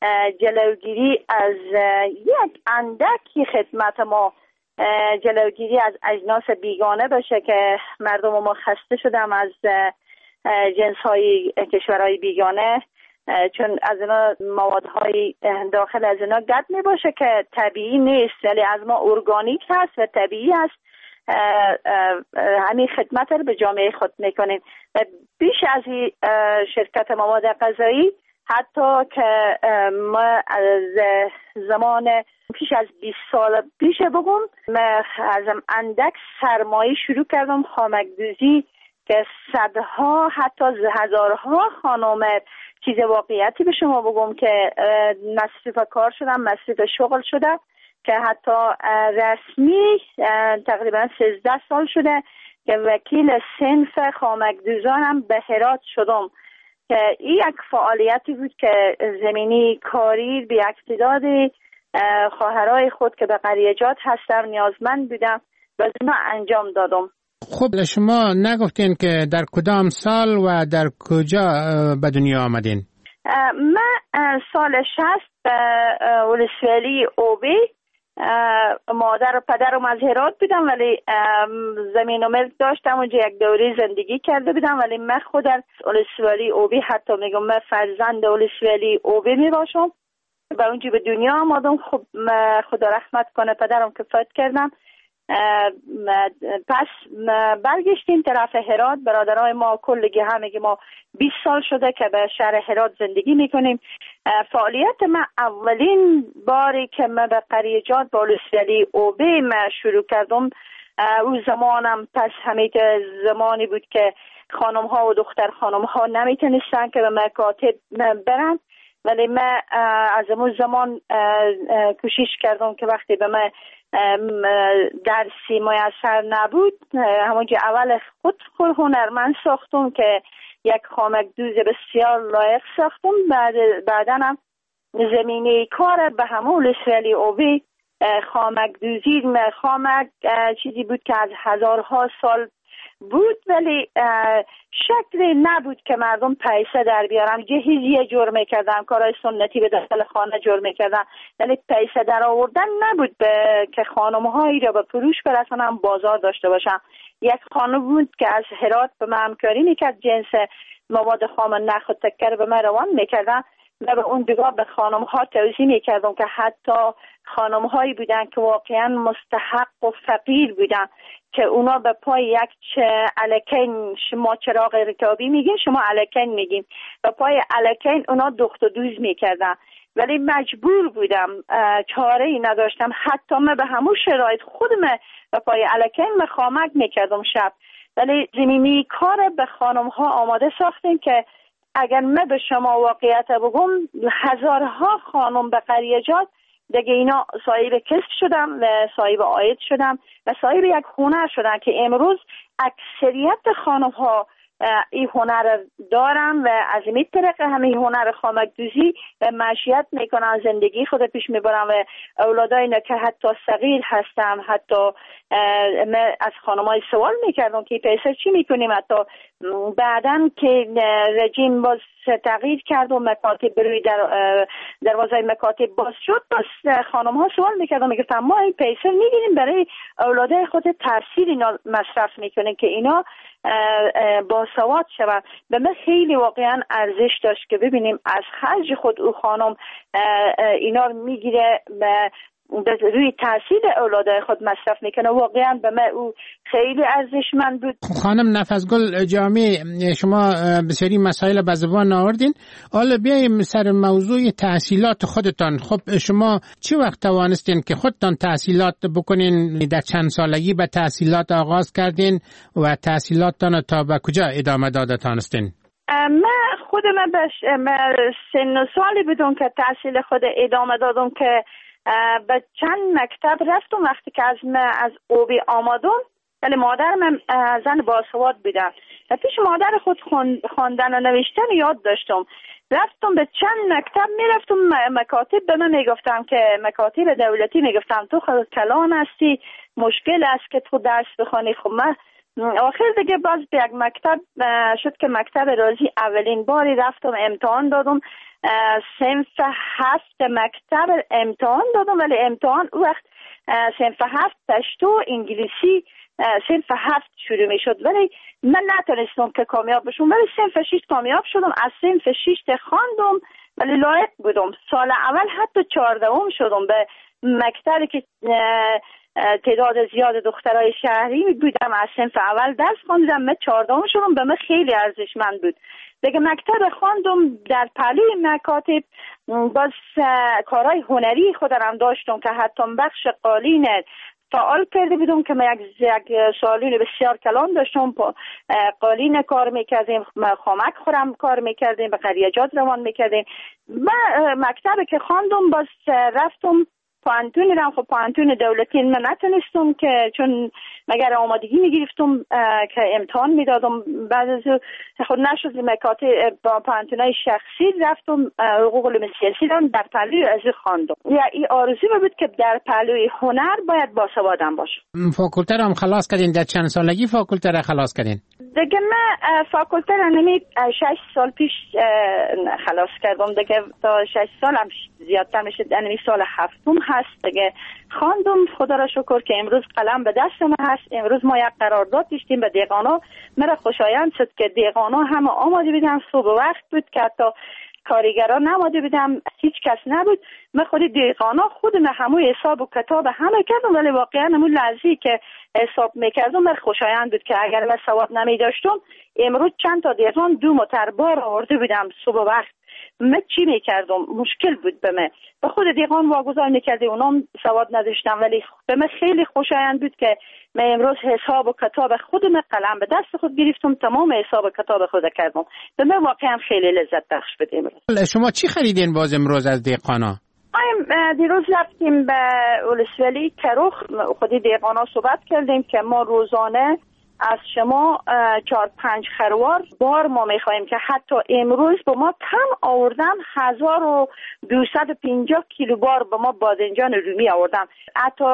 جلوگیری از یک اندکی خدمت ما جلوگیری از اجناس بیگانه باشه که مردم ما خسته شدم از جنس های کشورهای بیگانه، چون از اینا موادهای داخل از اینا گد می باشه که طبیعی نیست، ولی از ما ارگانیک هست و طبیعی هست. همین خدمت رو به جامعه خود میکنیم. بیش از این شرکت مواد غذایی حتی که ما از زمان پیش از بیست سال پیش بگم من از اندک سرمایه شروع کردم خامک دوزی که صدها حتی هزارها خانم چیز واقعیتی به شما بگم که مصروف کار شدم، مصروف شغل شده که حتی رسمی تقریبا سیزده سال شده که وکیل صنف خامک دوزانم به هرات شدم که این یک فعالیتی بود که زمینی کاری به اقتداد خواهرای خود که به قریجات هستم نیازمند بودم و ما انجام دادم. خب شما نگفتین که در کدام سال و در کجا به دنیا آمدین؟ من سال شصت ولسوالی اوبی، مادر و پدرم از هرات بودم ولی زمین و ملک داشتم اونجا یک دوره زندگی کرده بودم، ولی من خود در ولسوالی اوبی حتی میگم من فرزند ولسوالی اوبی میباشم و اونجا به دنیا آمدم. خب خدا رحمت کنه پدرم که فوت کردم پس برگشتیم طرف هرات. برادرای ما کلگی همگی ما بیست سال شده که به شهر هرات زندگی میکنیم. فعالیت من اولین باری که من به قریه جات با ولسوالی اوبه من شروع کردم، او زمانم پس همین زمانی بود که خانم ها و دختر خانم ها نمیتونستن که به مکاتب برن، ولی من از اون زمان کوشش کردم که وقتی به من درسی میسر نبود، همون که اول خود خود هنرمند ساختم که یک خامک دوز بسیار لایق ساختم. بعد بعدنم زمینه کار به همون ولسوالی اوبه خامک دوزی خامک چیزی بود که از هزارها سال بود، ولی شکلی نبود که مردم پیسه در بیارن. جهیزیه جور میکردن، کارهای سنتی به داخل خانه جور میکردن، ولی پیسه در آوردن نبود به که خانم هایی را به فروش برسانن، بازار داشته باشن. یک خانم بود که از هرات به من همکاری میکرد، جنس مواد خام نخ و تکر به من روان میکردن و به اون دیگه به خانم ها توضیح میکردم که حتی خانم هایی بودن که واقعا مستحق و فقیر بودن که اونا به پای یک الکین، شما چراغ رکابی میگین، شما الکین میگین، به پای الکین اونا دخت و دوز میکردن، ولی مجبور بودم، چاره ای نداشتم. حتی من به همون شرایط خودم به پای الکین مخامک میکردم شب، ولی زمینی کار به خانم ها آماده ساختیم که اگر من به شما واقعیت بگم، هزارها خانم به قریه جات دیگه اینا صاحب کسب شدن و صاحب عاید شدن و صاحب یک هنر شدن که امروز اکثریت خانم ها این هنر دارن و از این طریق همین هنر خامک دوزی و معیشت میکنن، زندگی خود پیش میبرن و اولادای که حتی صغیر هستن. حتی من از خانمای سوال میکردم که پیسه چی میکنیم، حتی بعدن که رژیم باز تغییر کرد و مکاتب بروی در دروازه مکاتب باز شد، باز خانم ها سوال میکردم، میگفتم ما این پیسه میگیریم برای اولادای خود تحصیل اینا مصرف میکنیم که اینا با سواد شدن. به من خیلی واقعا ارزش داشت که ببینیم از خرج خود او خانم اینا میگیره به روی تحصیل اولادای خود مصرف میکنه. واقعا به من او خیلی ارزشمند بود. خانم نفسگل جامی، شما بسیاری مسائل به زبان آوردین. حالا بیاییم سر موضوع تحصیلات خودتان. خب شما چی وقت توانستین که خودتان تحصیلات بکنین؟ در چند سالگی به تحصیلات آغاز کردین و تحصیلاتتان تا به کجا ادامه داده تانستین؟ من خودم به سن و سالی بدون که تحصیل خود ادامه دادم که به چند مکتب رفتم. وقتی که از من از اوبی آمدم، ولی مادر من زن باسواد بودم و پیش مادر خود خواندن و نوشتن یاد داشتم. رفتم به چند مکتب میرفتم، مکاتب به من میگفتم که مکاتب دولتی میگفتم تو خود کلان هستی، مشکل است که تو درس بخوانی. خب من آخر دیگه باز به یک مکتب شد که مکتب رازی اولین باری رفتم امتحان دادم. صنف هفت مکتب امتحان دادم، ولی امتحان وقت صنف هفت پشتو انگلیسی صنف هفت شروع می شد، ولی من نتونستم که کامیاب بشم، ولی صنف شش کامیاب شدم. از صنف شش خواندم ولی لایق بودم. سال اول حتی چهاردهم شدم به مکتبی که تعداد زیاد دخترای شهری بودم. از صنف اول درس خواندم، من چهاردهم شدم. به من خیلی ارزشمند بود. دیگه مکتب خواندم، در پهلوی مکاتب باز کارهای هنری خودم داشتم که حتی بخش قالین فعال کرده بودم که من یک سالون بسیار کلان داشتم، قالین کار میکردیم، خامک خورم کار میکردیم، به قریه جات روان میکردیم. من مکتب که خواندم باز رفتم پانتون رم. خب پانتون دولتی من نتونستم که چون مگر آمادگی میگرفتم که امتحان میدادم، بعد از خود نشد مکاتب با پانتونای شخصی رفتم حقوق علوم سیاسی دارم در پهلوی از خواندم. یا این آرزو بود که در پهلوی هنر باید باسوادم باشم. فاکولته رو هم خلاص کردین؟ در چند سالگی فاکولته رو خلاص کردین؟ دیگه من فاکولته رو نمی شش سال پیش خلاص کردم دیگه، تا شش سال هم زیادتر میشه، یعنی سال هفتم هست دیگه خواندم. خدا را شکر که امروز قلم به دست ما هست. امروز ما یک قرارداد داشتیم به دیقانا، مرا خوشایند شد که دیقانا همه آماده بودن، صبح وقت بود که حتی کارگران نماده بودم، هیچ کس نبود. من خود دیقانا خودم همون حساب و کتاب همه کردم، ولی واقعا همون لحظه‌ای که حساب میکردم من خوشایند بود که اگر من سواد نمی داشتم امروز چند تا دیقان دو موتر بار آورده بودم صبح وقت. من چی میکردم؟ مشکل بود به من. به خود دیقان واگذار میکردی، اونام سواد نداشتم، ولی به من خیلی خوشایند بود که من امروز حساب و کتاب خودم قلم به دست خود گرفتم، تمام حساب و کتاب خود کردم. به من واقعا خیلی لذت بخش بود امروز. شما چی خریدین باز امروز از دیقانا؟ ما دیروز رفتیم به ولسوالی کروخ، خودی دیقانا صحبت کردیم که ما روزانه از شما چهار پنج خروار بار ما میخواییم که حتی امروز به ما کم آوردن هزار و دویست و پنجاه کیلو بار به ما بادنجان رومی آوردن. حتی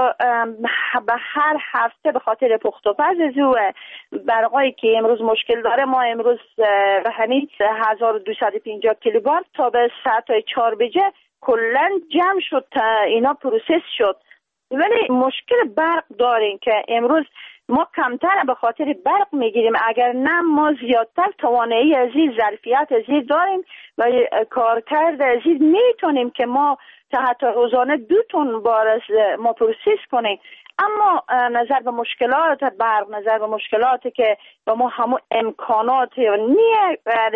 به هر هفته به خاطر پخت و پز و برقایی که امروز مشکل داره ما امروز به همین هزار و دویست و پنجاه کیلو بار تا به ساعت چهار بجه کلن جمع شد، اینا پروسس شد. ولی مشکل برق داریم که امروز ما کمتر به خاطر برق میگیریم، اگر نه ما زیادتر توانایی از این ظرفیت از این داریم و کارکرد از این میتونیم که ما تحت روزانه دو تن بار از ما پروسس کنیم. اما نظر به مشکلات برق، نظر به مشکلاتی که با ما همون امکانات نیه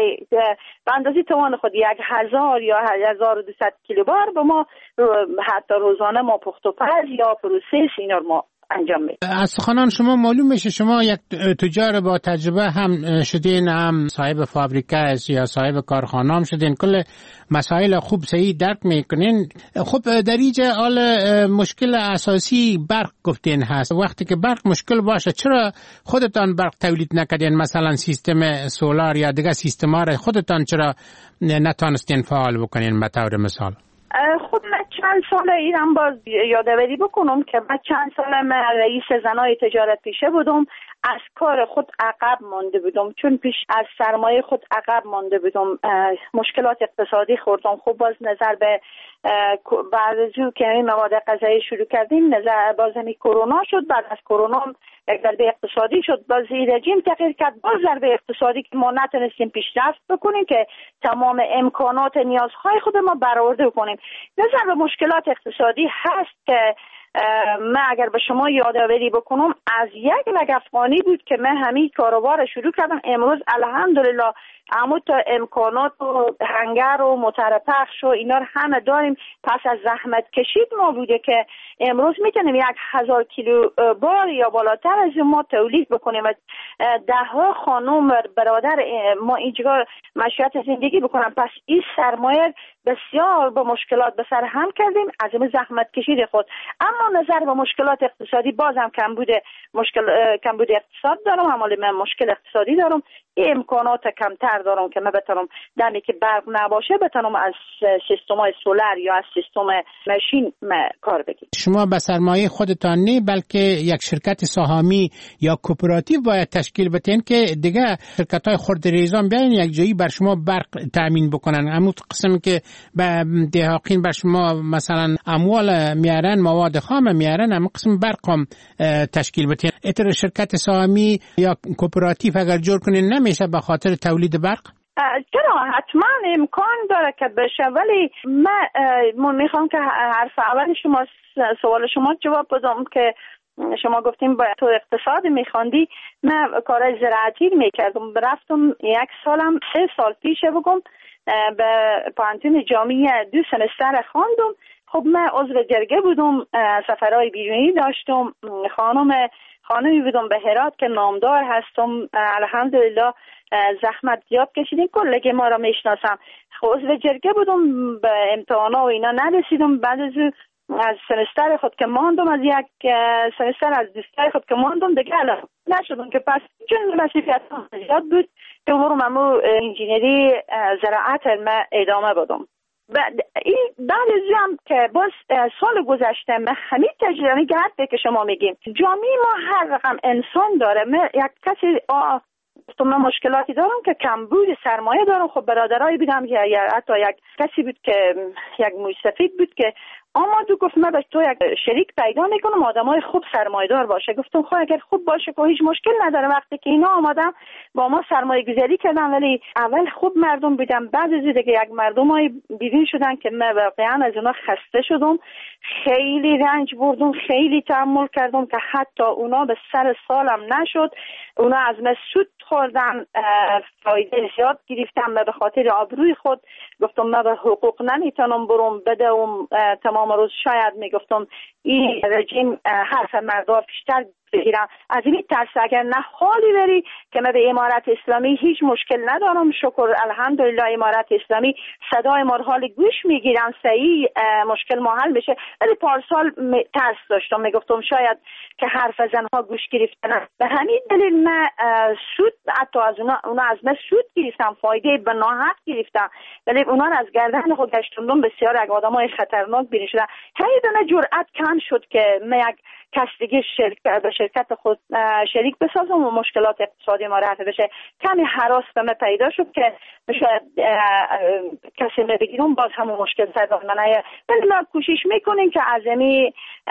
به اندازه توان خود یک هزار یا هزار و دویست کیلو بار به ما حتی روزانه ما پخت و پز یا پروسس اینا رو ما انجام میدیم. از سخنان شما معلوم میشه شما یک تجار با تجربه هم شدین، هم صاحب فابریکه یا صاحب کارخانه هم شدین، کل مسائل خوب صحیح درک میکنین. خب در اینجا حال مشکل اساسی برق گفتین هست. وقتی که برق مشکل باشه چرا خودتان برق تولید نکردین؟ مثلا سیستم سولار یا دیگه سیستما را خودتان چرا نتونستین فعال بکنین به طور مثال؟ خب من چند سال ایران باز یادآوری بکنم که من چند سال من رئیس زنای تجارت پیشه بودم، از کار خود عقب مانده بودم، چون پیش از سرمایه خود عقب مانده بودم، مشکلات اقتصادی خوردم. خب باز نظر به بعد از او که این مواد غذایی شروع کردیم نظر باز همی کرونا شد، بعد از کرونا یک ضربه اقتصادی شد، باز رژیم تغییر کرد، باز ضربه اقتصادی که ما نتونستیم پیشرفت بکنیم که تمام امکانات نیازهای خود ما برآورده کنیم. نظر به مشکلات اقتصادی هست که من اگر به شما یادآوری بکنم از یک لگ افغانی بود که من همین کاروبار شروع کردم. امروز الحمدلله اما تا امکانات و هنگر و موتر پخش و اینا رو همه داریم. پس از زحمت کشید ما بوده که امروز میتونیم یک هزار کیلو بار یا بالاتر از ما تولید بکنیم و ده ها خانم برادر ما اینجا مشروعیت زندگی بکنم. پس این سرمایه بسیار با مشکلات به سر هم کردیم از این زحمت کشید خود. اما نظر به مشکلات اقتصادی بازم کم بوده، مشکل کم بوده اقتصاد دارم، حالی من مشکل اقتصادی دارم، امکانات کمتر دارم که من بتونم دمی که برق نباشه بتونم از سیستم‌های سولار یا از سیستم ماشین کار بگیرم. شما به سرمایه خودتان نه بلکه یک شرکت سهامی یا کوپراتیو باید تشکیل بدین که دیگه شرکت‌های خردریزان بیاین یک جایی بر شما برق تامین بکنن. همون قسمی که به دهاقین بر شما مثلا اموال میارن، مواد خام میارن، همون قسم برق هم تشکیل بدین. اتر شرکت سهامی یا کوپراتیو اگر جور کنین نمیشه به خاطر تولید برق؟ چرا حتما امکان داره که بشه، ولی من میخوام که حرف اول شما سوال شما جواب بدم که شما گفتیم با تو اقتصاد میخواندی. من کار زراعتی میکردم، رفتم یک سالم سه سال پیش بگم به پانتون جامعه دو سمستر خواندم. خب من عضو جرگه بودم، سفرهای بیرونی داشتم، خانم خانمی بودم به هرات که نامدار هستم، الحمدلله زحمت زیاد کشیدیم، کلگی ما را میشناسم. خب عضو جرگه بودم، به امتحانا و اینا نرسیدم. بعد از از سمستر خود که ماندم، از یک سمستر از دیستر خود که ماندم دیگه نشدم که پس چون مسئولیت زیاد بود که برم امو انجینری زراعت ما ادامه بدم. بعد این بعد از هم که باز سال گذشته من همین تجربه گرد که شما میگیم جامعه ما هر رقم انسان داره. من یک کسی من مشکلاتی دارم که کمبود سرمایه دارم. خب برادرایی بودم یا حتی یک کسی بود که یک موسفید بود که آمد و گفت من به تو یک شریک پیدا میکنم آدمای خوب سرمایه‌دار باشه. گفتم خب اگر خوب باشه که هیچ مشکل نداره. وقتی که اینا آمدن با ما سرمایه گذاری کردن، ولی اول خوب مردم بودن، بعد از دیگه یک مردمای بیرون شدن که من واقعا از اونا خسته شدم، خیلی رنج بردم، خیلی تحمل کردم که حتی اونا به سر سالم نشد. اونا از من سود خوردن، فایده زیاد گرفتم. من به خاطر آبروی خود گفتم من به حقوق نمیتونم برم بدم تمام روز. شاید میگفتم این رژیم حرف مردم بیشتر بگیرم. از این ترس اگر نه حالی بری که من به امارت اسلامی هیچ مشکل ندارم، شکر الحمدلله امارت اسلامی صدای ما حال گوش میگیرن، صحیح مشکل ما حل میشه. ولی پارسال ترس داشتم، میگفتم شاید که حرف زنها گوش گرفتن. به همین دلیل من سود حتی از اونا, اونا از من سود گرفتم، فایده به ناحق گرفتم، ولی اونا از گردن خود گشتوندم. بسیار از آدمای خطرناک بیرون شدن. هی دونه جرأت کم شد که من یک کس دیگه شرکت به شرکت خود شریک بسازم و مشکلات اقتصادی ما رفع بشه. کمی هراس به من پیدا شد که شاید کسی من بگیرم باز همون مشکل سر من نیاد. ولی ما کوشش میکنیم که از این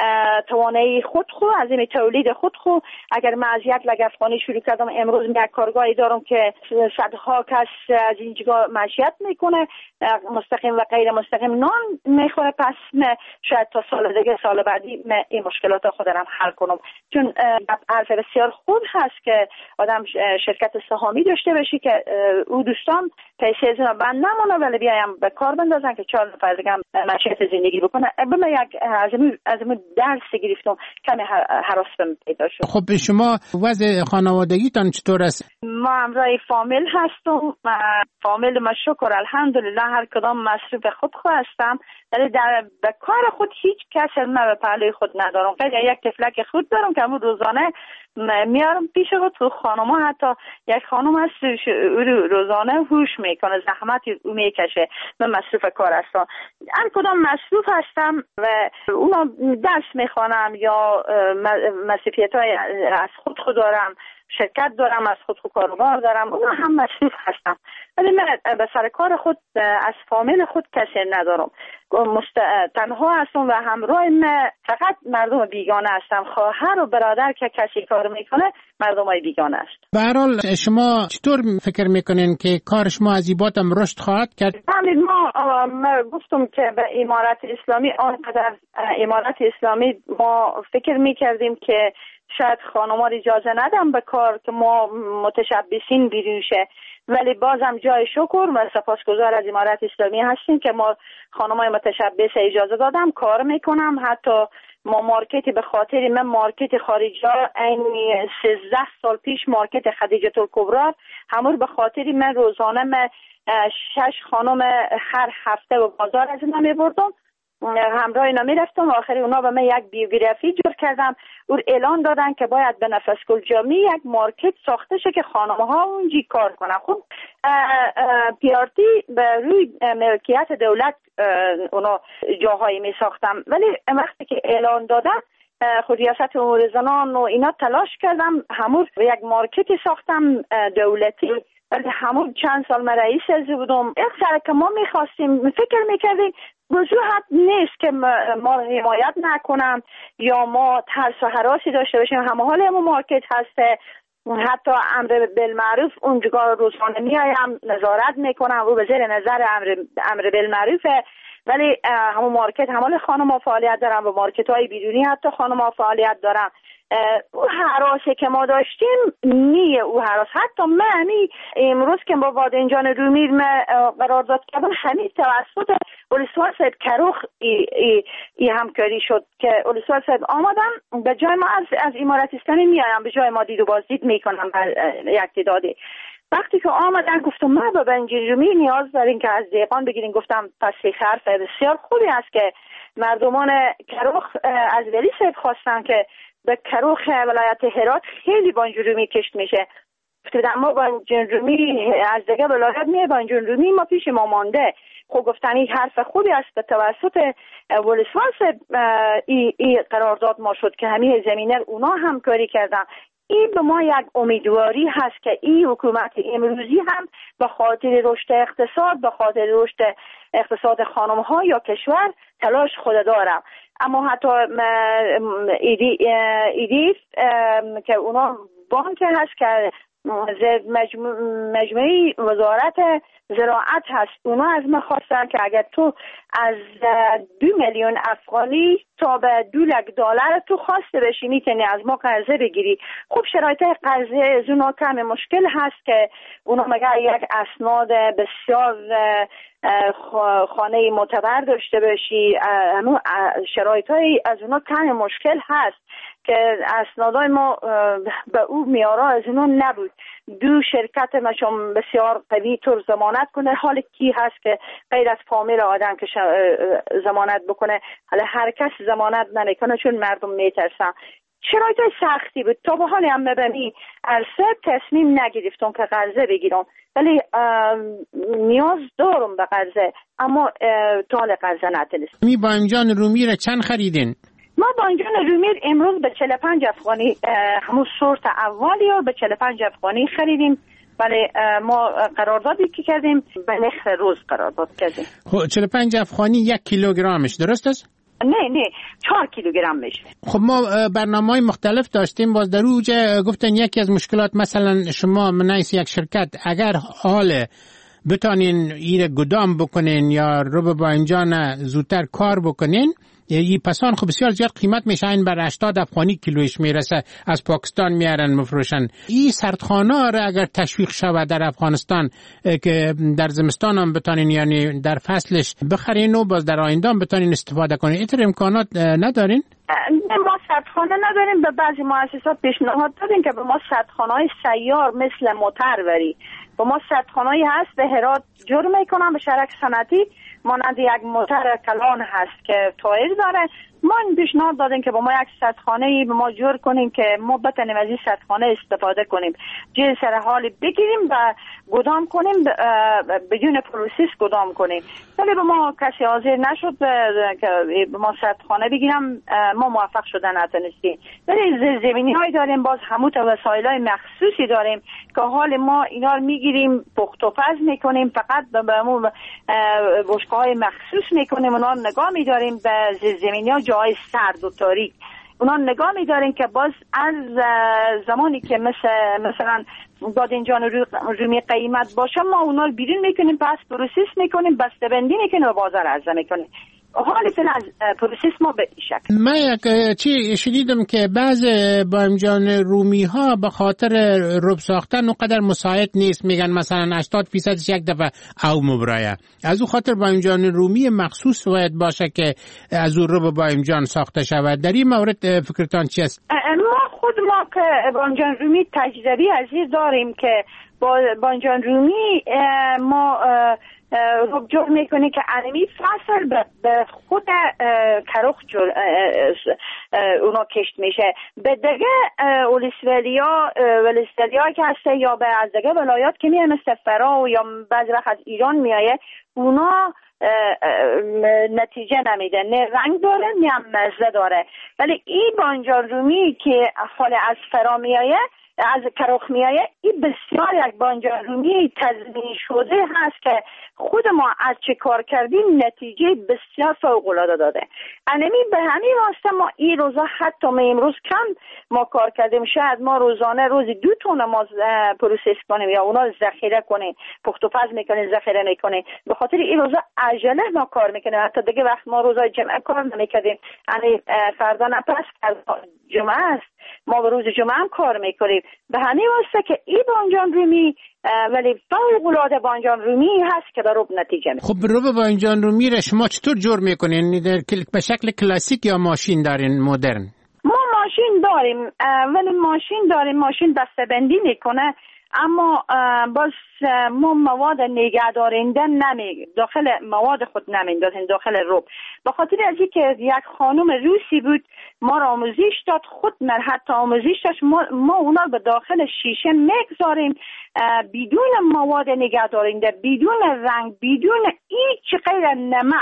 توانایی خود خود از این تولید خود خود اگر من از یک لگ افغانی شروع کردم، امروز یک کارگاهی دارم که صدها کس از اینجا معیشت میکنه، مستقیم و غیر مستقیم نان میخوره. پس من شاید تا سال دیگه سال بعدی من این مشکلات خودم حل کنم. چون حرف بسیار خوب هست که آدم شرکت سهامی داشته باشه که او دوستان پیسه از اینا بند نمونه، ولی بیایم به کار بندازن که چهار نفر دیگه معیشت زندگی بکنه. به من یک از این درس گرفتم، کمی هراس بهم پیدا شد. خب شما وضع خانوادگیتان چطور است؟ ما همراه فامیل هستم. فامیل ما شکر الحمدلله هر کدام مصروف خود خود هستم، ولی در به کار خود هیچ کس من به پهلوی خود ندارم. خیلی یک تفلک خود دارم که همون روزانه میارم پیش خود. تو خانما حتی یک خانم هست روزانه هوش میکنه، زحمتی او میکشه. من مصروف کار هستم، هر کدام مصروف هستم و اونا درس میخوانم یا مصروفیت های از خود خود دارم، شرکت دارم، از خود خود کاروبار دارم، اونا هم مصروف هستم. ولی من به سر کار خود از فامیل خود کسی ندارم، مست... تنها هستم و همراه من فقط مردم بیگانه هستم. خواهر و برادر که کسی کار میکنه مردم های بیگانه است. به هر حال شما چطور فکر میکنین که کار شما از این باتم رشد خواهد کرد؟ همین ما, ما گفتم که به امارت اسلامی آنقدر امارت اسلامی ما فکر میکردیم که شاید خانم‌ها اجازه ندم به کار که ما متشبثین بیرون شه، ولی بازم جای شکر و سپاسگزار از امارت اسلامی هستیم که ما خانم‌های متشبث اجازه دادم کار میکنم. حتی ما مارکتی به خاطر من مارکت خارجی این سیزده سال پیش مارکت خدیجه الکبری همون به خاطر من روزانه من شش خانم هر هفته به بازار از اینا میبردم، همراه اینا میرفتم و آخری اونا به من یک بیوگرافی جور کردم. او اعلان دادن که باید به نفسگل جامی یک مارکت ساخته شه که خانم‌ها اونجی کار کنن. خب پی آر تی به روی ملکیت دولت اونا جاهایی می ساختم، ولی وقتی که اعلان دادن خود ریاست امور زنان و اینا تلاش کردم همون یک مارکتی ساختم دولتی، ولی همون چند سال من رئیس از بودم. یک سر که ما میخواستیم فکر میکردیم وجوهت نیست که ما حمایت نکنم یا ما ترس و هراسی داشته باشیم. همه حال همون مارکت هسته، حتی امر بالمعروف اونجا روزانه میایم نظارت میکنم و به زیر نظر امر امر بالمعروفه، ولی همون مارکت همال خانم‌ها فعالیت دارن و مارکت های بیرونی حتی خانم‌ها فعالیت دارن. او حراسی که ما داشتیم نیه او حراس. حتی من امروز که با بادنجان رومیر من قرارداد کردم همین توسط اولسوار صاحب کروخ ای, ای, ای همکاری شد که اولسوار صاحب آمدن به جای ما از, از امارت اسلامی میایم، به جای ما دید و بازدید میکنم یک تعدادی. وقتی که آمدن گفتم ما با بنجین رومی نیاز داریم که از دیقان بگیریم. گفتم پس حرف بسیار خوبی است که مردمان کروخ از ولی صاحب خواستن که به کروخ ولایت هرات خیلی بانجون رومی کشت میشه. گفتم ما بانجون رومی از دیگه ولایت میه بانجون رومی ما پیش ما مانده. خب گفتن این حرف خوبی است. به توسط ولسواس ای, ای قرارداد ما شد که همین زمینه اونا همکاری کردن. این به ما یک امیدواری هست که این حکومت امروزی هم به خاطر رشد اقتصاد، به خاطر رشد اقتصاد خانم ها یا کشور تلاش خود دارم. اما حتی ایدی ایدیف که اونا بانک هست که مجموعه وزارت زراعت هست، اونا از من خواستن که اگر تو از دو میلیون افغانی تا به دو لک دلار تو خواسته بشی میتونی از ما قرضه بگیری. خب شرایط قرضه از اونا کم مشکل هست که اونا مگر یک اسناد بسیار خانه معتبر داشته باشی، شرایط های از اونا کم مشکل هست که اسنادای ما به او میارا از اونو نبود. دو شرکت مشام بسیار قوی طور ضمانت کنه، حال کی هست که غیر از فامیل آدم که ضمانت بکنه، حالا هر کس ضمانت نمیکنه چون مردم میترسن. شرایط سختی بود. تا به حال هم مبنی عرصه تصمیم نگرفتم که قرضه بگیرم، ولی نیاز دارم به قرضه، اما طال قرضه نتونستم. می بانجان رومی را چند خریدین؟ ما بانجان رومی امروز به چهل و پنج افغانی همون سورت اولی رو به چهل و پنج افغانی خریدیم، ولی ما قراردادی که کردیم به نرخ روز قرارداد کردیم. خب چهل و پنج افغانی یک کیلوگرمش درست است؟ نه نه چهار کیلوگرم میشه. خب ما برنامه‌های مختلف داشتیم، باز در اوجه گفتن یکی از مشکلات مثلا شما منایس یک شرکت اگر حال بتانین ایره گدام بکنین یا رو به بانجان زودتر کار بکنین، یه پسان خب بسیار زیاد قیمت میشه، این بر هشتاد افغانی کیلویش میرسه، از پاکستان میارن مفروشن. این سردخانه را اگر تشویق شود در افغانستان که در زمستان هم بتانین یعنی در فصلش بخرین و باز در آینده هم بتانین استفاده کنین، اینطور امکانات ندارین؟ ما سردخانه نداریم. به بعضی مؤسسات پیشنهاد دادیم که به ما سردخانه‌های سیار مثل موتروری، به ما سردخانه‌ای هست به هرات جور میکنن به شرک صنعتی مانند یک موتر کلان هست که تایر داره. ما این پیشنهاد دادیم که با ما یک سردخانه‌ای به ما جور کنیم که ما بتونیم از این سردخانه استفاده کنیم، جای سر حال بگیریم و گدام کنیم، بدون پروسس گدام کنیم. ولی به ما کسی حاضر نشد که به ما سردخانه بگیرم، ما موفق شدن نتونستیم. ولی زمینی‌هایی داریم، باز همون وسایل‌های مخصوصی داریم که حال ما اینا رو میگیریم پخت و پز میکنیم، فقط به همون بشقه‌های مخصوص میکنیم، اونا نگاه می‌داریم به زمینی‌ها جای سرد و تاریک، اونا نگاه می‌داریم که باز از زمانی که مثل مثلا بادنجان رومی قیمت باشه ما اونا رو بیرون میکنیم، پس پروسس میکنیم، بسته بندی میکنیم و بازار عرضه میکنیم. حالی فعلا از پروسس ما به این شکل. من یک چی شنیدم که بعض بانجان رومی ها به خاطر رب ساختن اونقدر مساعد نیست، میگن مثلا هشتاد درصدش یک دفعه او مبرایه، از اون خاطر بانجان رومی مخصوص باید باشه که از اون رب بانجان ساخته شود. در این مورد فکرتان چی است؟ ما خود ما که بانجان رومی تجربی عزیز داریم که با بانجان رومی ما رب جور میکنه که انمی فصل به خود کروخ جور اونا کشت میشه. به دیگه ولسوالیا ولسوالیا که هسته یا به از دیگه ولایات که میه مثل فرا یا بعضی وقت از ایران میایه، اونا نتیجه نمیده، نه رنگ داره نه هم مزه داره. ولی این بانجان رومی که حال از فرا میایه از کروخ میایه، این بسیار یک بانجان رومی تضمین شده هست که خود ما از چه کار کردیم نتیجه بسیار فوق العاده داده. انمی به همین واسطه ما این روزا حتی ما امروز کم ما کار کردیم، شاید ما روزانه روزی دو تن ما پروسس کنیم یا اونا ذخیره کنیم، پخت و پز میکنیم، ذخیره میکنیم. به خاطر این روزا عجله ما کار میکنیم، حتی دیگه وقت ما روزای جمعه کار نمیکردیم، یعنی فردا نه پس جمعه است ما به روز جمعه هم کار میکنیم. به همین واسطه که این بانجان رومی ولی فوق العاده بانجان رومی هست که به رب نتیجه میده. خب رب بانجان رومی را شما چطور جور میکنین؟ به شکل کلاسیک یا ماشین دارین مدرن؟ ما ماشین داریم، ولی ماشین داریم ماشین دسته‌بندی میکنه، اما باز ما مواد نگه دارنده نمی داخل مواد خود نمیندازیم داخل رب. به خاطر از اینکه یک خانم روسی بود ما را آموزش داد، خود من حتی آموزش داشت، ما, ما اونا به داخل شیشه میگذاریم بدون مواد نگه دارنده، بدون رنگ، بدون هیچ غیر نمک.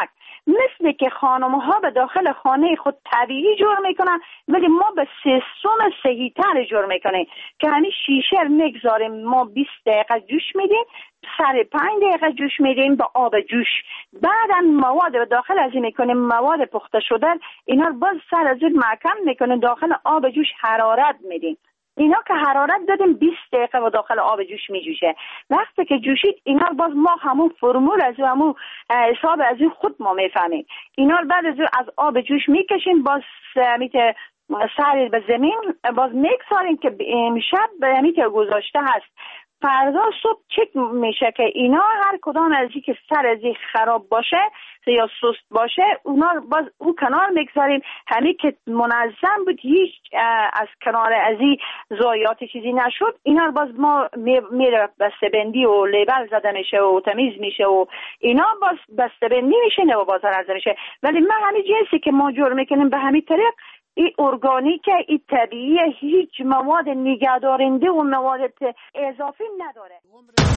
مثل که خانم ها به داخل خانه خود طبیعی جور میکنن، ولی ما به سیستم صحیح تر جور میکنیم که همین شیشه میگذاریم، ما بیست دقیقه جوش میدیم، سر پنج دقیقه جوش میدیم با آب جوش. بعدا مواد به داخل از این میکنیم، مواد پخته شده اینا رو باز سر از اون محکم میکنیم، داخل آب جوش حرارت میدیم. اینا که حرارت دادیم بیست دقیقه و داخل آب جوش می جوشه. وقتی که جوشید اینا باز ما همون فرمول از همون حساب از این خود ما میفهمیم. اینا بعد از از آب جوش میکشیم، باز میته سر به زمین باز میگذاریم که امشب به که گذاشته هست، فردا صبح چک میشه که اینا هر کدام از این که سر از این خراب باشه یا سست باشه اونا باز او کنار میگذاریم. همین که منظم بود، هیچ از کنار از این ضایعات چیزی نشد، اینا باز ما میره بسته‌بندی و لیبل زده میشه و تمیز میشه و اینا باز بسته‌بندی میشه و بازار عرضه میشه. ولی من همین جنسی که ما جور میکنیم به همین طریق، این ارگانیک، این طبیعی، هیچ مواد نگهدارنده و مواد اضافی نداره.